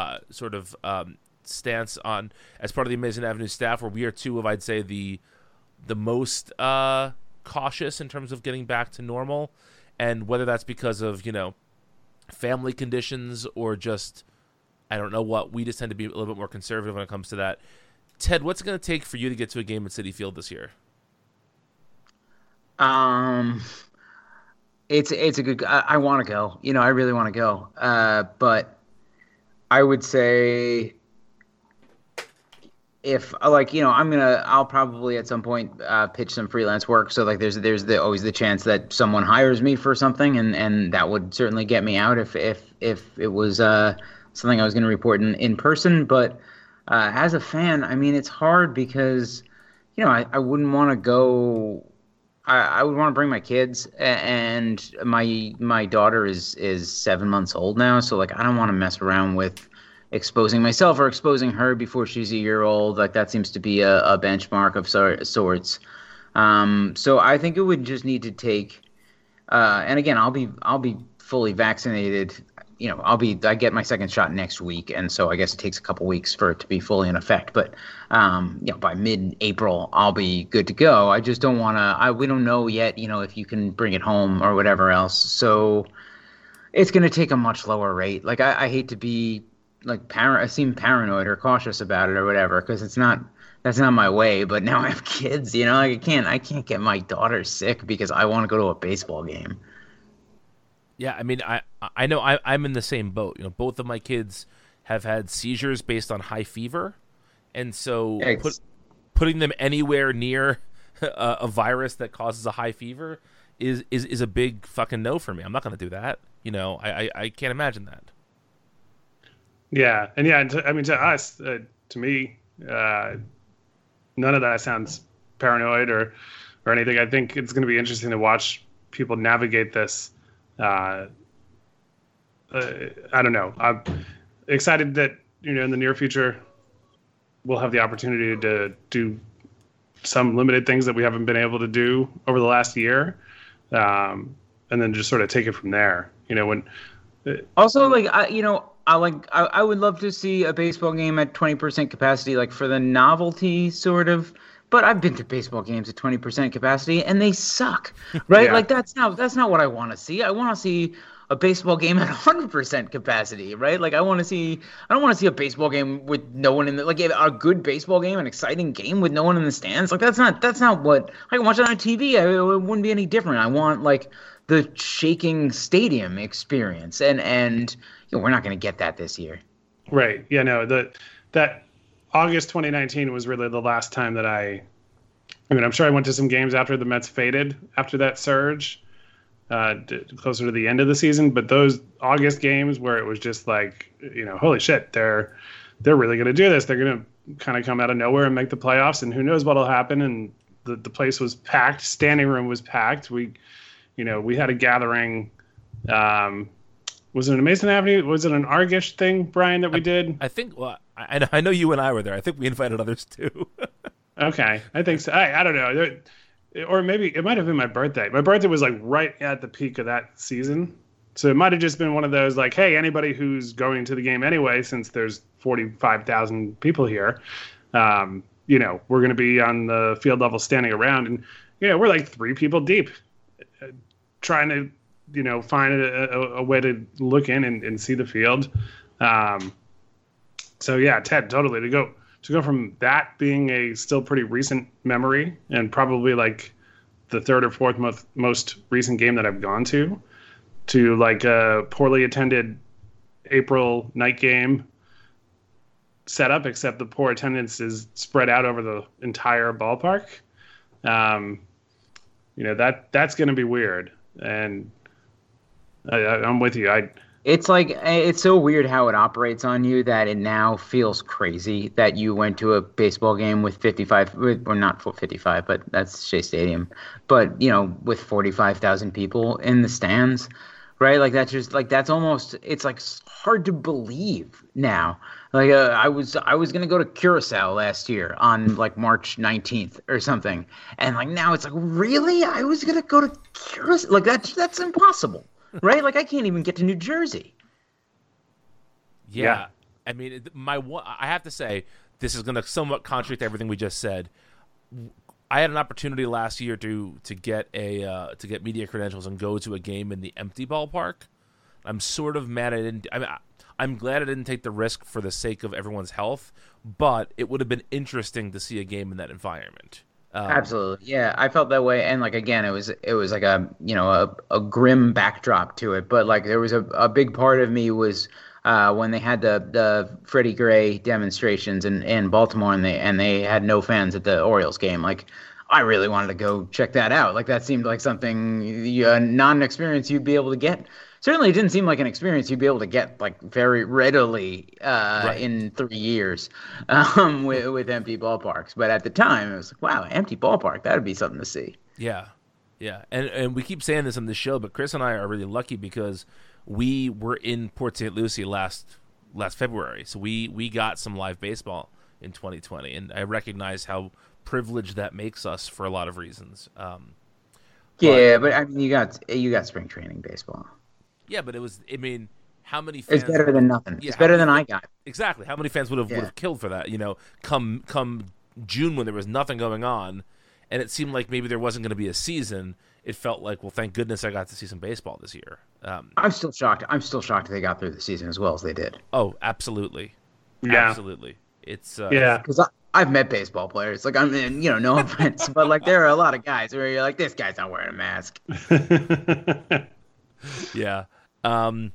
stance on, as part of the Amazing Avenue staff, where we are 2 of, I'd say, the most cautious in terms of getting back to normal, and whether that's because of, you know, family conditions or just, I don't know what, we just tend to be a little bit more conservative when it comes to that. Ted, what's it going to take for you to get to a game at Citi Field this year? It's a good, I want to go, you know, I really want to go, but I would say, if, like, you know, I'll probably at some point pitch some freelance work. So, like, there's always the chance that someone hires me for something, and that would certainly get me out if it was something I was going to report in person. But as a fan, I mean, it's hard because, you know, I wouldn't want to go. I would want to bring my kids, and my daughter is 7 months old now, so, like, I don't want to mess around with exposing myself or exposing her before she's a year old. Like, that seems to be a benchmark of sorts. So I think it would just need to take, and again, I'll be fully vaccinated. You know, I get my second shot next week, and so I guess it takes a couple weeks for it to be fully in effect. But you know, by mid-April, I'll be good to go. I just don't want to. We don't know yet, you know, if you can bring it home or whatever else. So it's going to take a much lower rate. Like, I hate to be like I seem paranoid or cautious about it or whatever, because that's not my way. But now I have kids, you know, like I can't get my daughter sick because I want to go to a baseball game. Yeah, I mean, I know I'm in the same boat. You know, both of my kids have had seizures based on high fever, and so putting them anywhere near a virus that causes a high fever is a big fucking no for me. I'm not going to do that. I can't imagine that. Yeah, and to us, to me, none of that sounds paranoid or anything. I think it's going to be interesting to watch people navigate this. I don't know. I'm excited that in the near future we'll have the opportunity to do some limited things that we haven't been able to do over the last year, and then just sort of take it from there. Also, I would love to see a baseball game at 20% capacity, like for the novelty, sort of. But I've been to baseball games at 20% capacity, and they suck, right? Yeah. Like that's not what I want to see. I want to see a baseball game at 100% capacity, right? Like I don't want to see a baseball game with no one in the, like a good baseball game, an exciting game with no one in the stands. Like that's not what I can watch it on TV. It wouldn't be any different. I want like the shaking stadium experience, and we're not going to get that this year. Right. Yeah. No. That August 2019 was really the last time that I mean, I'm sure I went to some games after the Mets faded after that surge, closer to the end of the season. But those August games where it was just like, holy shit, they're really going to do this. They're going to kind of come out of nowhere and make the playoffs, and who knows what'll happen. And the place was packed. Standing room was packed. We had a gathering. Was it an Mason Avenue? Was it an Argish thing, Brian, that we did? I think. Well, I know you and I were there. I think we invited others too. Okay, I think so. I don't know, or maybe it might have been my birthday. My birthday was like right at the peak of that season, so it might have just been one of those like, hey, anybody who's going to the game anyway, since there's 45,000 people here, we're going to be on the field level standing around, and we're like 3 people deep, trying to find a way to look in and see the field. So yeah, Ted, totally to go from that being a still pretty recent memory and probably like the 3rd or 4th most recent game that I've gone to like a poorly attended April night game setup, except the poor attendance is spread out over the entire ballpark. That's going to be weird. And I'm with you. It's so weird how it operates on you that it now feels crazy that you went to a baseball game with 55, or not 55, but that's Shea Stadium, but with 45,000 people in the stands, right? Like that's just like that's almost, it's like hard to believe now. Like I was gonna go to Curacao last year on like March 19th or something, and like now it's like, really? I was gonna go to Curacao? Like that's impossible. Right? Like I can't even get to New Jersey. Yeah. I mean, I have to say, this is going to somewhat contradict everything we just said. I had an opportunity last year to get media credentials and go to a game in the empty ballpark. I'm sort of mad I didn't. I'm glad I didn't take the risk for the sake of everyone's health, but it would have been interesting to see a game in that environment. Absolutely, yeah. I felt that way, and like again, it was like a grim backdrop to it. But like there was a big part of me was when they had the Freddie Gray demonstrations in Baltimore, and they had no fans at the Orioles game. Like I really wanted to go check that out. Like that seemed like something not an experience you'd be able to get. Certainly, it didn't seem like an experience you'd be able to get like very readily in 3 years with empty ballparks. But at the time, it was like, wow, empty ballpark, that'd be something to see. Yeah, and we keep saying this on the show, but Chris and I are really lucky because we were in Port St. Lucie last February, so we got some live baseball in 2020, and I recognize how privileged that makes us for a lot of reasons. But I mean, you got spring training baseball. Yeah, but it was. I mean, how many fans? It's better than nothing. Yeah, it's better than I got. Exactly. How many fans would have killed for that? Come June when there was nothing going on, and it seemed like maybe there wasn't going to be a season. It felt like, well, thank goodness I got to see some baseball this year. I'm still shocked. They got through the season as well as they did. Oh, absolutely. Yeah. Absolutely. It's because I've met baseball players. Like I mean, no offense, but like there are a lot of guys where you're like, this guy's not wearing a mask. Yeah. I mean,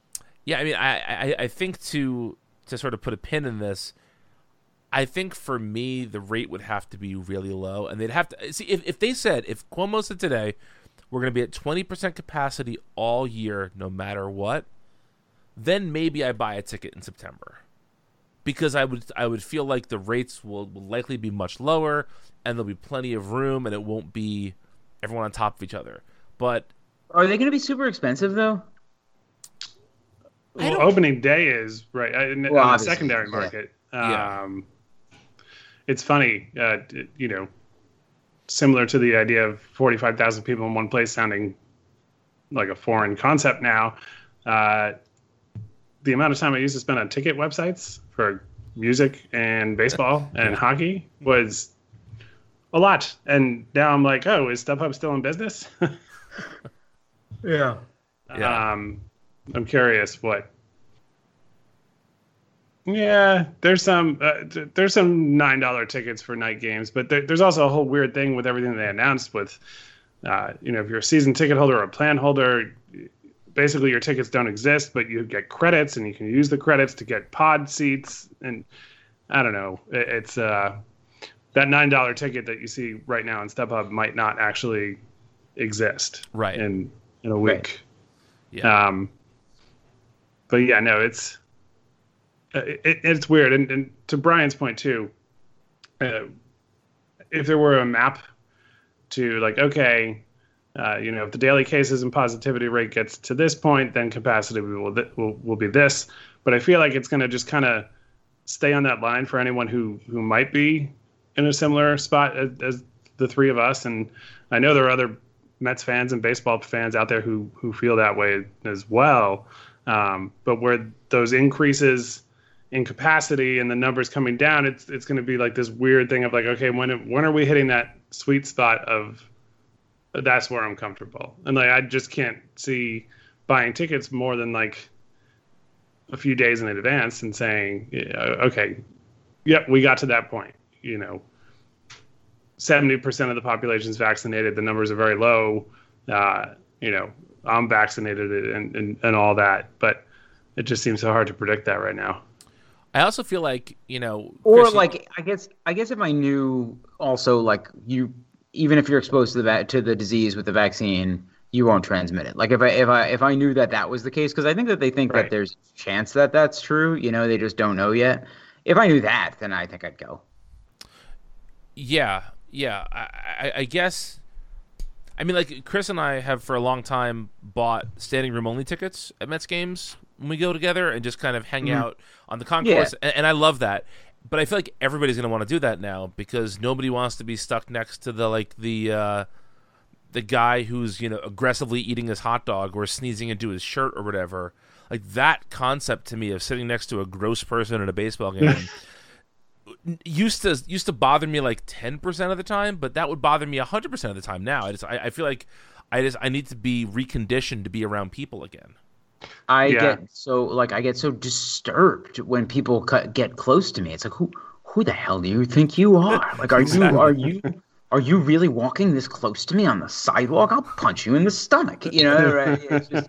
I think to sort of put a pin in this, I think for me the rate would have to be really low, and they'd have to see if they said, if Cuomo said today, we're going to be at 20% capacity all year, no matter what, then maybe I buy a ticket in September, because I would feel like the rates will likely be much lower, and there'll be plenty of room, and it won't be everyone on top of each other. But are they going to be super expensive though? Well, opening day is right in the secondary market. It's funny, similar to the idea of 45,000 people in one place sounding like a foreign concept now. The amount of time I used to spend on ticket websites for music and baseball and hockey was a lot. And now I'm like, oh, is StubHub still in business? Yeah. I'm curious what. Yeah, there's some $9 tickets for night games, but there's also a whole weird thing with everything they announced with, if you're a season ticket holder or a plan holder, basically your tickets don't exist, but you get credits and you can use the credits to get pod seats. And I don't know, it's that $9 ticket that you see right now in StubHub might not actually exist in a week. Right. Yeah. But yeah, no, it's weird. And to Brian's point too, if there were a map to like, okay, if the daily cases and positivity rate gets to this point, then capacity will be this. But I feel like it's going to just kind of stay on that line for anyone who might be in a similar spot as the three of us. And I know there are other Mets fans and baseball fans out there who feel that way as well. But where those increases in capacity and the numbers coming down, it's going to be like this weird thing of like, okay, when are we hitting that sweet spot of that's where I'm comfortable? And like, I just can't see buying tickets more than like a few days in advance and saying, okay, yep, we got to that point. 70% of the population is vaccinated. The numbers are very low. I'm vaccinated and all that, but it just seems so hard to predict that right now. I also feel like, or Chris, like, I guess if I knew also like even if you're exposed to the disease with the vaccine, you won't transmit it. Like if I knew that was the case, because I think that they think that there's a chance that that's true. They just don't know yet. If I knew that, then I think I'd go. Yeah. I guess. I mean, like Chris and I have for a long time bought standing room only tickets at Mets games when we go together and just kind of hang out on the concourse, and I love that. But I feel like everybody's going to want to do that now because nobody wants to be stuck next to the guy who's aggressively eating his hot dog or sneezing into his shirt or whatever. Like that concept to me of sitting next to a gross person at a baseball game used to bother me like 10% of the time, but that would bother me 100% of the time now. I feel like I need to be reconditioned to be around people again. I get so disturbed when people get close to me. It's like, who the hell do you think you are? Like, are you really walking this close to me on the sidewalk? I'll punch you in the stomach. Right? It's just,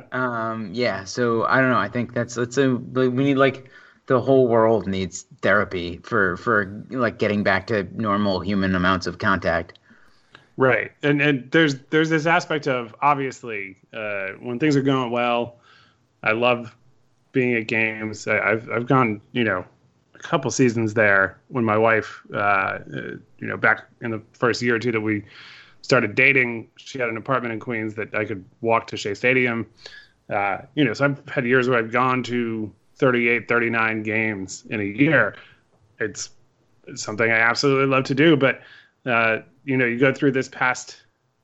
So I don't know. I think we need like the whole world needs therapy for like getting back to normal human amounts of contact. Right. And there's this aspect of, obviously, when things are going well, I love being at games. I've gone, a couple seasons there when my wife, back in the first year or two that we started dating, she had an apartment in Queens that I could walk to Shea Stadium. So I've had years where I've gone to 38, 39 games in a year. It's something I absolutely love to do, but you go through this past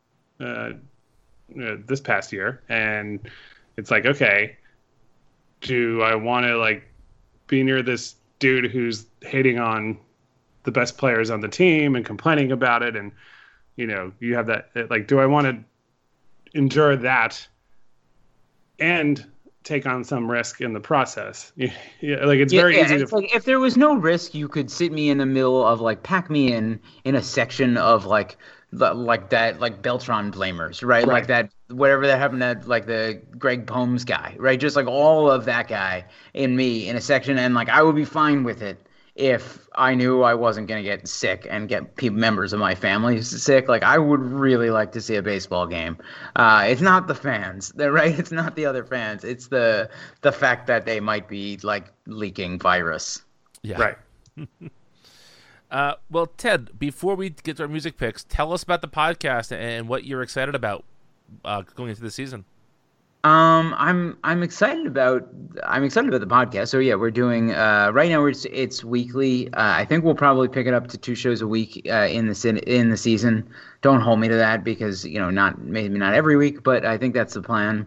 year, and it's like, okay, do I want to like be near this dude who's hating on the best players on the team and complaining about it, and you have that, like, do I want to endure that and take on some risk in the process? Like it's very easy to. Like if there was no risk, you could sit me in the middle of like pack me in a section of like that like Beltron blamers, right? Like that whatever that happened to like the Greg Pomes guy, right? Just like all of that guy in me in a section, and like I would be fine with it. if I knew I wasn't going to get sick and get members of my family sick, like I would really like to see a baseball game. It's not the fans, right? It's not the other fans. It's the fact that they might be like leaking virus. Yeah. Right. Well, Ted, before we get to our music picks, tell us about the podcast and what you're excited about going into the season. I'm excited about the podcast. So yeah, we're doing right now. It's weekly. I think we'll probably pick it up to 2 shows a week in the season. Don't hold me to that because maybe not every week, but I think that's the plan.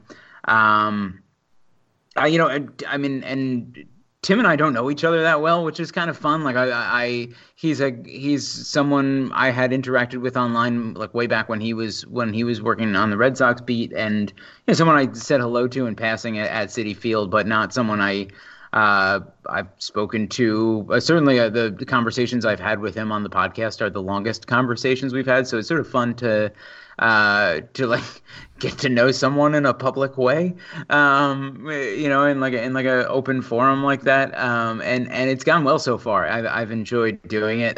And Tim and I don't know each other that well, which is kind of fun. Like he's someone I had interacted with online, like way back when he was working on the Red Sox beat, and someone I said hello to in passing at Citi Field, but not someone I've spoken to. Certainly, the conversations I've had with him on the podcast are the longest conversations we've had. So it's sort of fun to like get to know someone in a public way, in like a open forum like that. And it's gone well so far. I've enjoyed doing it.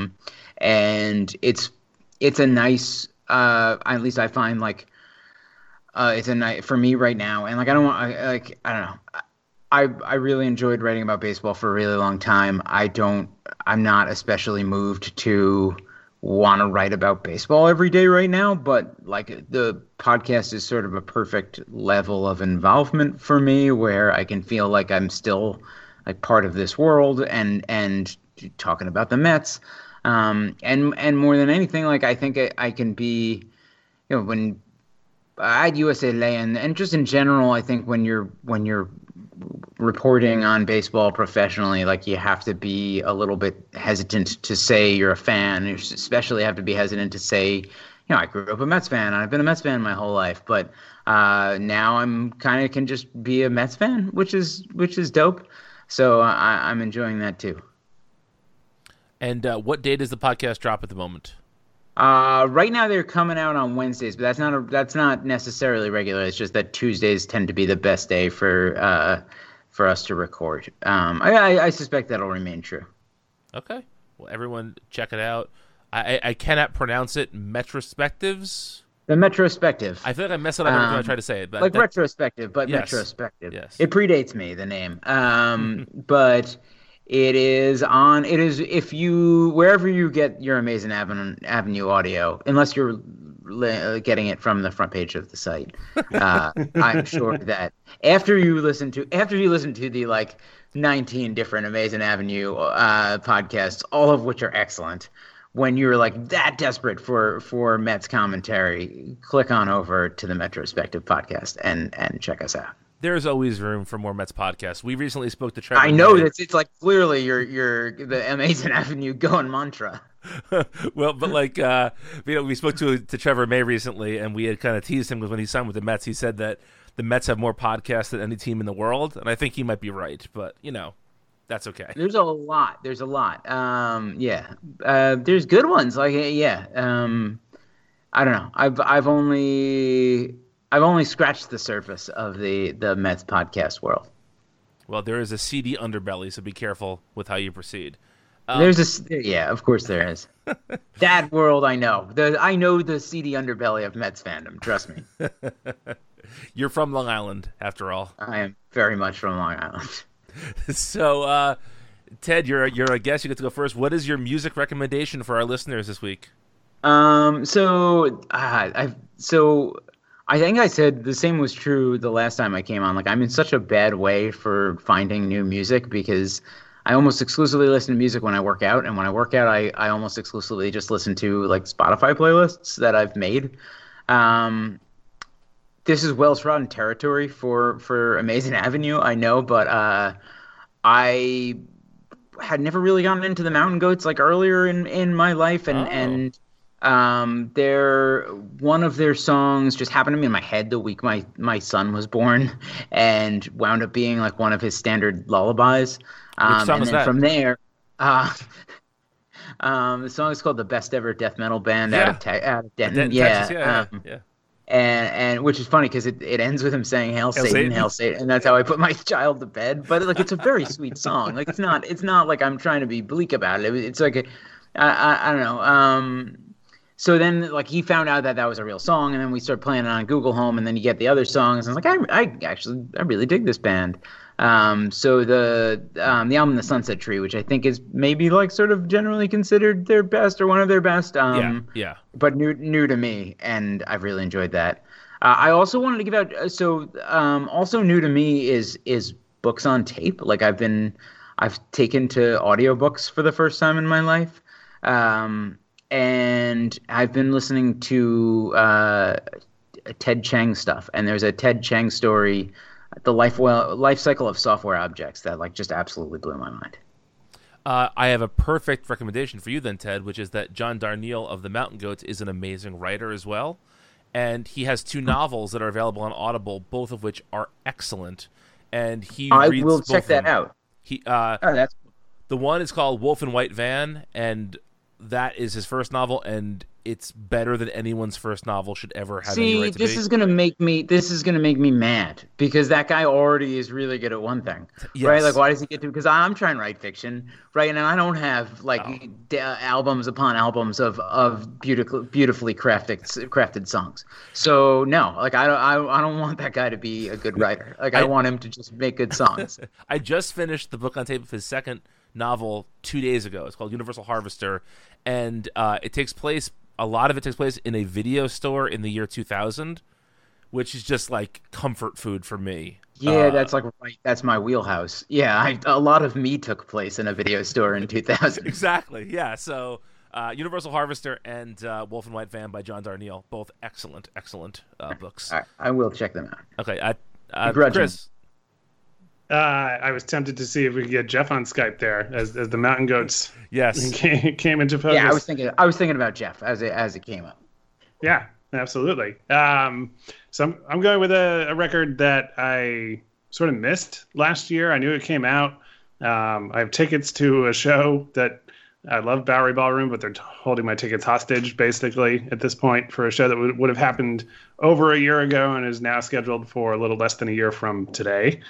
And it's a nice, at least I find like, it's a nice for me right now. And like, I don't know. I really enjoyed writing about baseball for a really long time. I'm not especially moved to want to write about baseball every day right now, but like the podcast is sort of a perfect level of involvement for me where I can feel like I'm still like part of this world and talking about the Mets. And more than anything, like I think I can be, when at USA Today and just in general, I think when you're reporting on baseball professionally, like you have to be a little bit hesitant to say you're a fan. You especially have to be hesitant to say, I grew up a Mets fan and I've been a Mets fan my whole life, but now I'm kind of can just be a Mets fan, which is dope. So I'm enjoying that too. And what day does the podcast drop at the moment? Right now they're coming out on Wednesdays, but that's not necessarily regular. It's just that Tuesdays tend to be the best day for us to record. I suspect that'll remain true. Okay. Well, everyone check it out. I cannot pronounce it. Metrospectives? The Metrospective. I feel like I mess it up every time I try to say it. But like retrospective, but yes. Metrospective. Yes. It predates me, the name. But it is if you wherever you get your Amazing Avenue audio, unless you're getting it from the front page of the site. I'm sure that after you listen to the like 19 different Amazing Avenue podcasts, all of which are excellent, when you're like that desperate for Mets commentary, click on over to the Metrospective podcast and check us out. There's always room for more Mets podcasts. We recently spoke to Trevor. I know it's like clearly you're the Amazing Avenue going mantra. Well, but like we spoke to Trevor May recently, and we had kind of teased him because when he signed with the Mets, he said that the Mets have more podcasts than any team in the world, and I think he might be right. But that's okay. There's a lot. There's good ones. Like I don't know. I've only scratched the surface of the Mets podcast world. Well, there is a seedy underbelly, so be careful with how you proceed. Of course there is. That world I know. I know the seedy underbelly of Mets fandom. Trust me. You're from Long Island, after all. I am very much from Long Island. So, Ted, you're a guest. You get to go first. What is your music recommendation for our listeners this week? I think I said the same was true the last time I came on. Like, I'm in such a bad way for finding new music because I almost exclusively listen to music when I work out. And when I work out, I almost exclusively just listen to like Spotify playlists that I've made. This is well-trodden territory for Amazing Avenue, I know, but I had never really gotten into the Mountain Goats like earlier in my life, and one of their songs just happened to be in my head the week my son was born, and wound up being like one of his standard lullabies. Which song is that? From there, the song is called "The Best Ever Death Metal Band" out of Denton. Texas, yeah. and which is funny because it ends with him saying "Hail Satan, Hail Satan," and that's how I put my child to bed. But like, it's a very sweet song. Like, it's not like I'm trying to be bleak about it. It's like I don't know. So then, like, he found out that was a real song, and then we started playing it on Google Home, and then you get the other songs. And I was like, I really dig this band. So the album The Sunset Tree, which I think is maybe like sort of generally considered their best or one of their best. Yeah. But new to me, and I've really enjoyed that. I also wanted to give out. Also new to me is books on tape. Like, I've taken to audiobooks for the first time in my life. And I've been listening to Ted Chiang stuff, and there's a Ted Chiang story, The Life Cycle of Software Objects, that like just absolutely blew my mind. I have a perfect recommendation for you then, Ted, which is that John Darnielle of the Mountain Goats is an amazing writer as well, and he has 2 novels that are available on Audible, both of which are excellent. And I will check that out. The one is called Wolf and White Van, and that is his first novel, and it's better than anyone's first novel should ever have any right to be. This is gonna make me mad, because that guy already is really good at one thing, right? Like, why does he get to? Because I'm trying to write fiction, right? And I don't have like albums upon albums of beautifully crafted songs. So no, like I don't want that guy to be a good writer. Like, I want him to just make good songs. I just finished the book on tape of his second novel 2 days ago. It's called Universal Harvester, and a lot of it takes place in a video store in the year 2000, which is just like comfort food for me. Yeah, that's my wheelhouse. Yeah, a lot of me took place in a video store in 2000. Exactly. Yeah. So Universal Harvester and Wolf and White Van by John Darnielle, both excellent books. I will check them out. Okay. Chris. I was tempted to see if we could get Jeff on Skype there as the Mountain Goats. Yes, came into focus. Yeah, I was thinking about Jeff as it came up. Yeah, absolutely. So I'm going with a record that I sort of missed last year. I knew it came out. I have tickets to a show that I love, Bowery Ballroom, but they're holding my tickets hostage basically at this point for a show that would have happened over a year ago and is now scheduled for a little less than a year from today.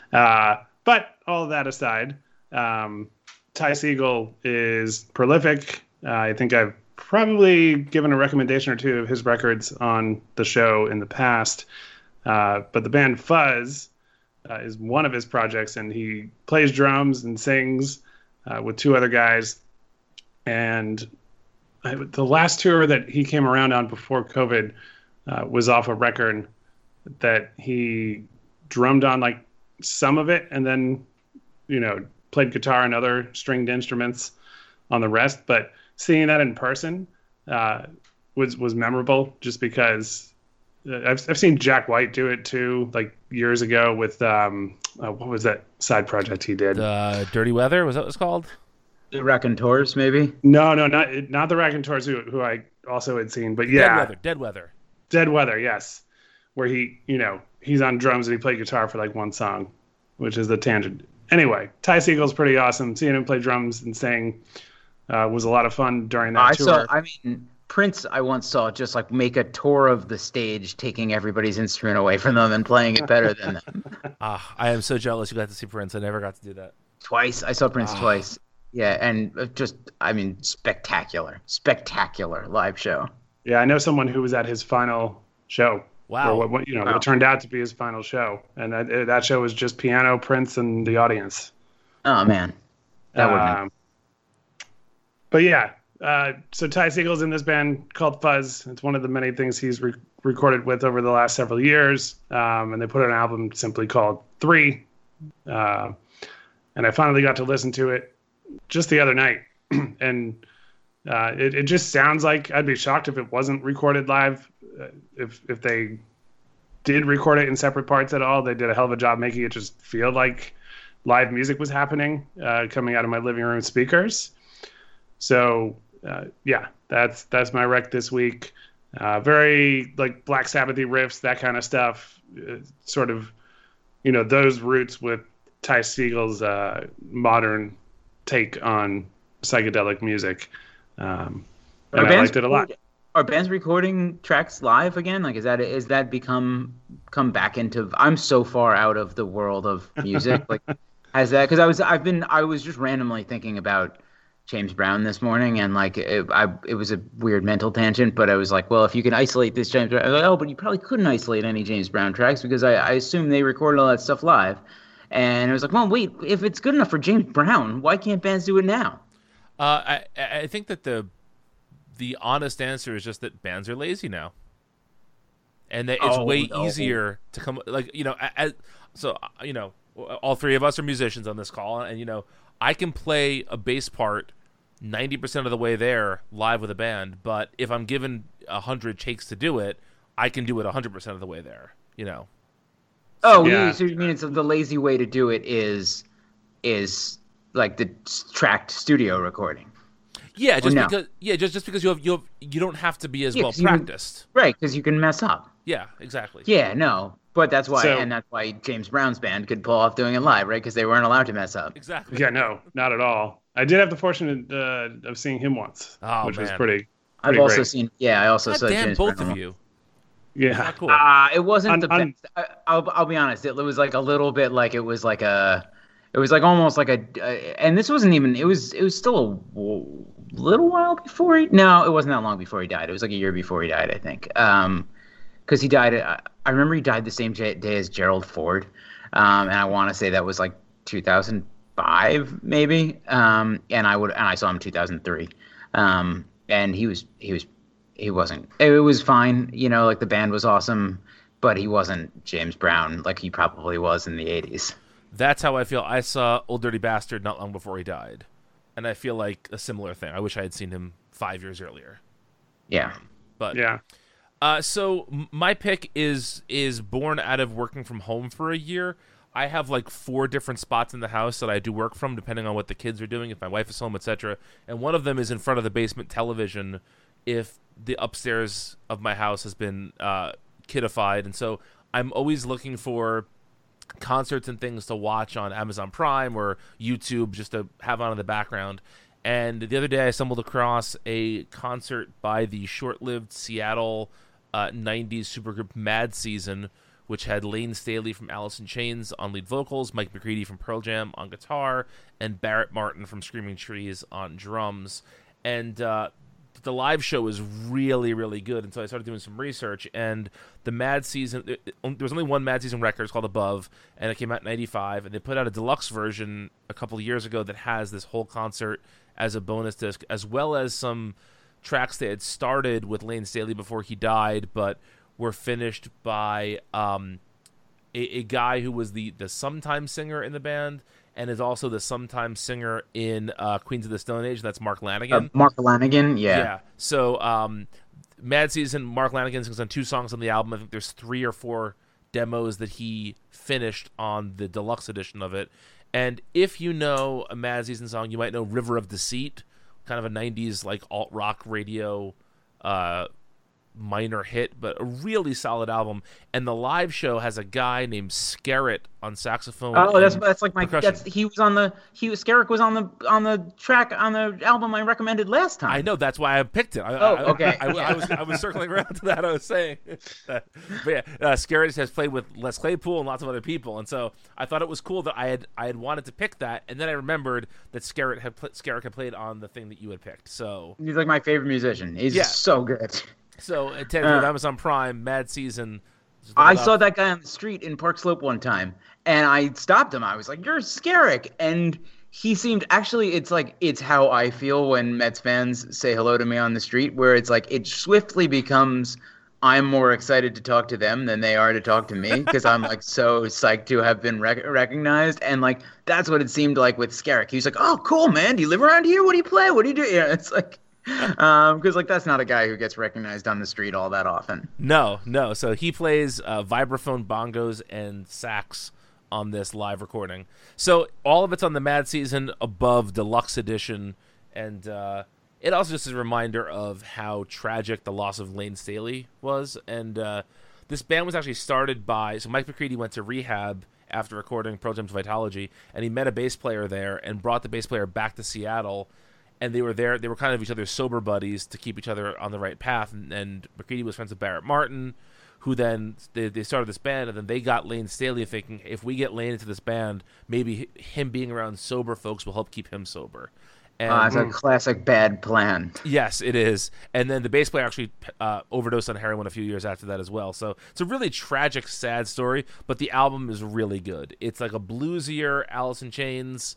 But all of that aside, Ty Segall is prolific. I think I've probably given a recommendation or 2 of his records on the show in the past. But the band Fuzz is one of his projects, and he plays drums and sings with 2 other guys. And the last tour that he came around on before COVID was off a record that he drummed on like some of it, and then played guitar and other stringed instruments on the rest. But seeing that in person was memorable, just because I've seen Jack White do it too, like years ago with what was that side project he did? Dirty Weather, was that what it's called? The Raconteurs, maybe? No, not the Raconteurs, who I also had seen, but yeah, Dead Weather, yes, where he's on drums and he played guitar for like one song, which is the Tangent. Anyway, Ty Segall's pretty awesome. Seeing him play drums and sing was a lot of fun during that tour. Prince, I once saw just like make a tour of the stage, taking everybody's instrument away from them and playing it better than them. I am so jealous you got to see Prince. I never got to do that. Twice. I saw Prince twice. Yeah, and spectacular live show. Yeah, I know someone who was at his final show. Wow. Or what turned out to be his final show. And that show was just piano, Prince, and the audience. Oh, man. That would But yeah, so Ty Segall's in this band called Fuzz. It's one of the many things he's recorded with over the last several years. And they put out an album simply called 3. And I finally got to listen to it just the other night. And it just sounds like, I'd be shocked if it wasn't recorded live. If they did record it in separate parts at all, they did a hell of a job making it just feel like live music was happening, coming out of my living room speakers. So yeah, that's my rec this week. Very like Black Sabbath-y riffs, that kind of stuff. Sort of, those roots with Ty Segall's modern take on psychedelic music. And I liked it a lot. are bands recording tracks live again? Like, is that come back into? I'm so far out of the world of music. Like, has that? Because I was just randomly thinking about James Brown this morning, and like it was a weird mental tangent, but I was like, well, if you can isolate this James Brown, I was like, oh, but you probably couldn't isolate any James Brown tracks because I assume they recorded all that stuff live. And I was like, well, wait, if it's good enough for James Brown, why can't bands do it now? I think that the honest answer is just that bands are lazy now, and that it's easier to come, like, all three of us are musicians on this call, and I can play a bass part 90% of the way there live with a band, but if I'm given 100 takes to do it, I can do it 100% of the way there. Oh, yeah. So you mean it's the lazy way to do it is like the tracked studio recording? Yeah, just because you don't have to be as well practiced, right? Because you can mess up. Yeah, exactly. Yeah, no, but that's why James Brown's band could pull off doing it live, right? Because they weren't allowed to mess up. Exactly. Yeah, no, not at all. I did have the fortune of seeing him once, which was pretty. I've also seen. Yeah, I also saw James both Brown of you. Yeah, cool. It wasn't the best. I'll be honest. It was like a little bit like it was like almost like and this wasn't even. It was still a little while before he. No, it wasn't that long before he died. It was like a year before he died, I think. Because he died. I remember he died the same day as Gerald Ford, and I want to say that was like 2005 maybe. And I saw him in 2003, and he wasn't. It was fine, like the band was awesome, but he wasn't James Brown like he probably was in the 80s. That's how I feel. I saw Old Dirty Bastard not long before he died, and I feel like a similar thing. I wish I had seen him 5 years earlier. Yeah. But yeah. So my pick is born out of working from home for a year. I have like 4 different spots in the house that I do work from, depending on what the kids are doing, if my wife is home, etc. And one of them is in front of the basement television if the upstairs of my house has been kidified. And so I'm always looking for concerts and things to watch on Amazon Prime or YouTube just to have on in the background. And the other day I stumbled across a concert by the short-lived Seattle 90s supergroup Mad Season, which had Lane Staley from Alice in Chains on lead vocals, Mike McCready from Pearl Jam on guitar, and Barrett Martin from Screaming Trees on drums. And the live show was really, really good, and so I started doing some research, and the Mad Season, there was only one Mad Season record, it's called Above, and it came out in 95, and they put out a deluxe version a couple of years ago that has this whole concert as a bonus disc, as well as some tracks they had started with Lane Staley before he died, but were finished by a guy who was the sometime singer in the band, and is also the sometime singer in Queens of the Stone Age. That's Mark Lanegan. Mark Lanegan, yeah. Yeah. So Mad Season, Mark Lanegan sings on 2 songs on the album. I think there's 3 or 4 demos that he finished on the deluxe edition of it. And if you know a Mad Season song, you might know River of Deceit, kind of a 90s like alt-rock radio minor hit, but a really solid album. And the live show has a guy named Skerritt on saxophone. Oh, that's like my. Skerritt was on the track on the album I recommended last time. I know, that's why I picked it. Okay. I was circling around to that. I was saying, but yeah, Skerritt has played with Les Claypool and lots of other people, and so I thought it was cool that I had wanted to pick that, and then I remembered that Skerritt had played on the thing that you had picked. So he's like my favorite musician. He's so good. So, Ted, with Amazon Prime, Mad Season. I saw that guy on the street in Park Slope one time, and I stopped him. I was like, "You're Skerritt," and he seemed it's how I feel when Mets fans say hello to me on the street, where it's like it swiftly becomes I'm more excited to talk to them than they are to talk to me because I'm like so psyched to have been recognized, and like that's what it seemed like with Skerritt. He was like, "Oh, cool, man. Do you live around here? What do you play? What do you do?" Yeah, it's like. Because like that's not a guy who gets recognized on the street all that often. No. So he plays vibraphone, bongos, and sax on this live recording. So all of it's on the Mad Season Above Deluxe Edition, and it also just is a reminder of how tragic the loss of Lane Staley was. And this band was actually started by Mike McCready went to rehab after recording Pearl Jam's Vitalogy, and he met a bass player there and brought the bass player back to Seattle. and they were kind of each other's sober buddies to keep each other on the right path. And McCready was friends with Barrett Martin, who then they started this band, and then they got Lane Staley thinking, if we get Lane into this band, maybe him being around sober folks will help keep him sober. And it's a classic bad plan. Yes, it is. And then the bass player actually overdosed on heroin a few years after that as well. So it's a really tragic, sad story, but the album is really good. It's like a bluesier Alice in Chains,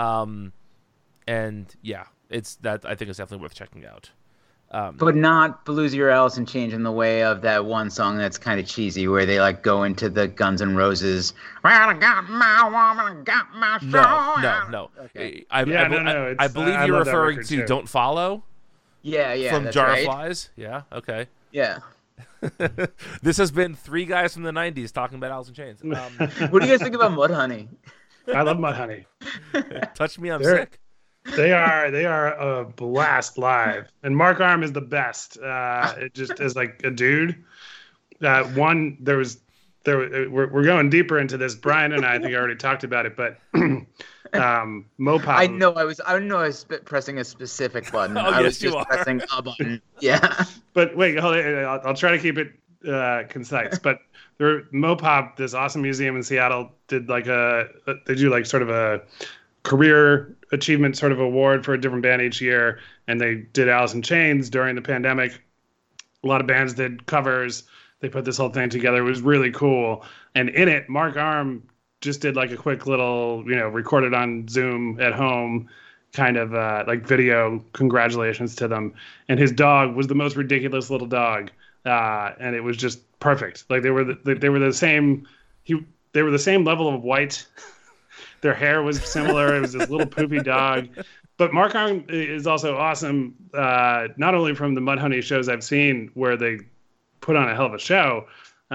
and yeah, it's that. I think it's definitely worth checking out. But not bluesier Alice in Chains in the way of that one song that's kind of cheesy, where they like go into the Guns N' Roses. Well, I got my woman, I got my soul. No. Okay. I believe you're referring to "Don't Follow." Yeah, from that's Jar right. of Flies. Yeah, okay. Yeah. This has been three guys from the '90s talking about Alice in Chains. What do you guys think about Mudhoney? I love Mudhoney. Touch me, I'm sick. They are a blast live, and Mark Arm is the best. It just is like a dude. We're going deeper into this. Brian and I think I already talked about it, but Mopop. I know I was pressing a specific button. I was just pressing a button. Yeah. But wait, hold on. I'll try to keep it concise. But Mopop, this awesome museum in Seattle, did like they do like sort of a career achievement sort of award for a different band each year, and they did Alice in Chains during the pandemic. A lot of bands did covers. They put this whole thing together. It was really cool. And in it, Mark Arm just did like a quick little, recorded on Zoom at home kind of like video congratulations to them. And his dog was the most ridiculous little dog. And it was just perfect. Like they were the same level of white. Their hair was similar. It was this little poopy dog. But Mark Arm is also awesome, not only from the Mudhoney shows I've seen where they put on a hell of a show,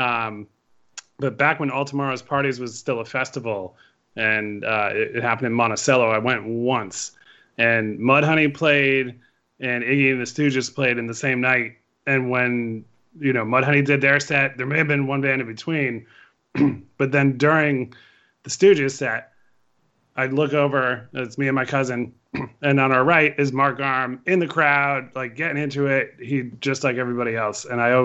but back when All Tomorrow's Parties was still a festival, and it happened in Monticello, I went once. And Mudhoney played, and Iggy and the Stooges played in the same night. And when, Mudhoney did their set, there may have been one band in between. But then during the Stooges set, I'd look over, it's me and my cousin, and on our right is Mark Arm in the crowd, like getting into it. He just like everybody else. And I'll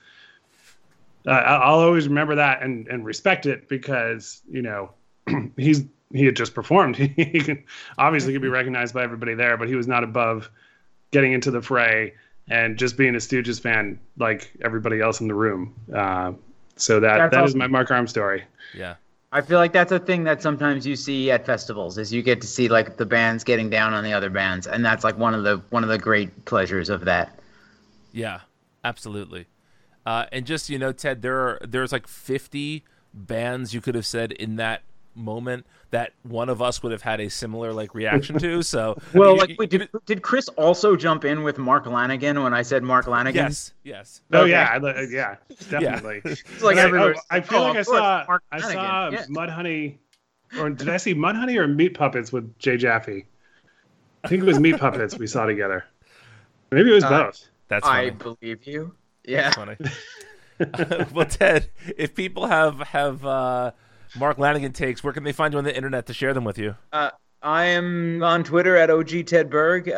always remember that and respect it because, he had just performed. He can obviously be recognized by everybody there, but he was not above getting into the fray and just being a Stooges fan like everybody else in the room. So that is my Mark Arm story. Yeah. I feel like that's a thing that sometimes you see at festivals is you get to see like the bands getting down on the other bands, and that's like one of the great pleasures of that. Yeah, absolutely. And just Ted, there's like 50 bands you could have said in that moment that one of us would have had a similar like reaction to. So did Chris also jump in with Mark Lanegan when I said Mark Lanegan? Yes. Oh okay. yeah, definitely. Yeah. It's like I feel like I saw yeah. Mudhoney, or did I see Mudhoney or Meat Puppets with Jay Jaffe? I think it was Meat Puppets we saw together. Maybe it was both. That's funny. I believe you. Yeah. That's funny. Well, Ted, if people have Mark Lanegan takes, where can they find you on the internet to share them with you? I am on Twitter at OG Ted Berg,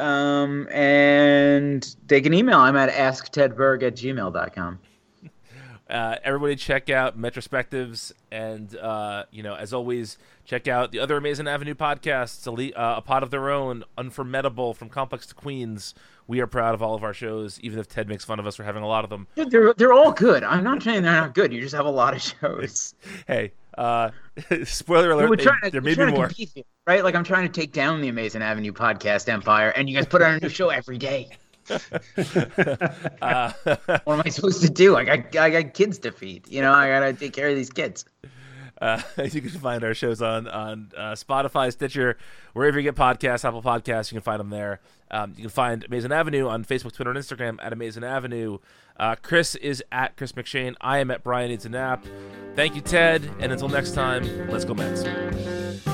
and they can email. I'm at asktedberg@gmail.com. Everybody check out Metrospectives, and as always, check out the other Amazing Avenue podcasts, A Pod of Their Own, Unformidable, From Complex to Queens. We are proud of all of our shows, even if Ted makes fun of us for having a lot of them. They're all good. I'm not saying they're not good. You just have a lot of shows. Hey, spoiler alert, there may be more. Compete, right? Like I'm trying to take down the Amazing Avenue podcast empire, and you guys put on a new show every day. What am I supposed to do? I got kids to feed. I gotta take care of these kids. You can find our shows on Spotify, Stitcher, wherever you get podcasts, Apple Podcasts. You can find them there. You can find Amazing Avenue on Facebook, Twitter, and Instagram at Amazing Avenue. Chris is at Chris McShane. I am at Brian Needs a Nap. Thank you, Ted. And until next time, let's go Mets.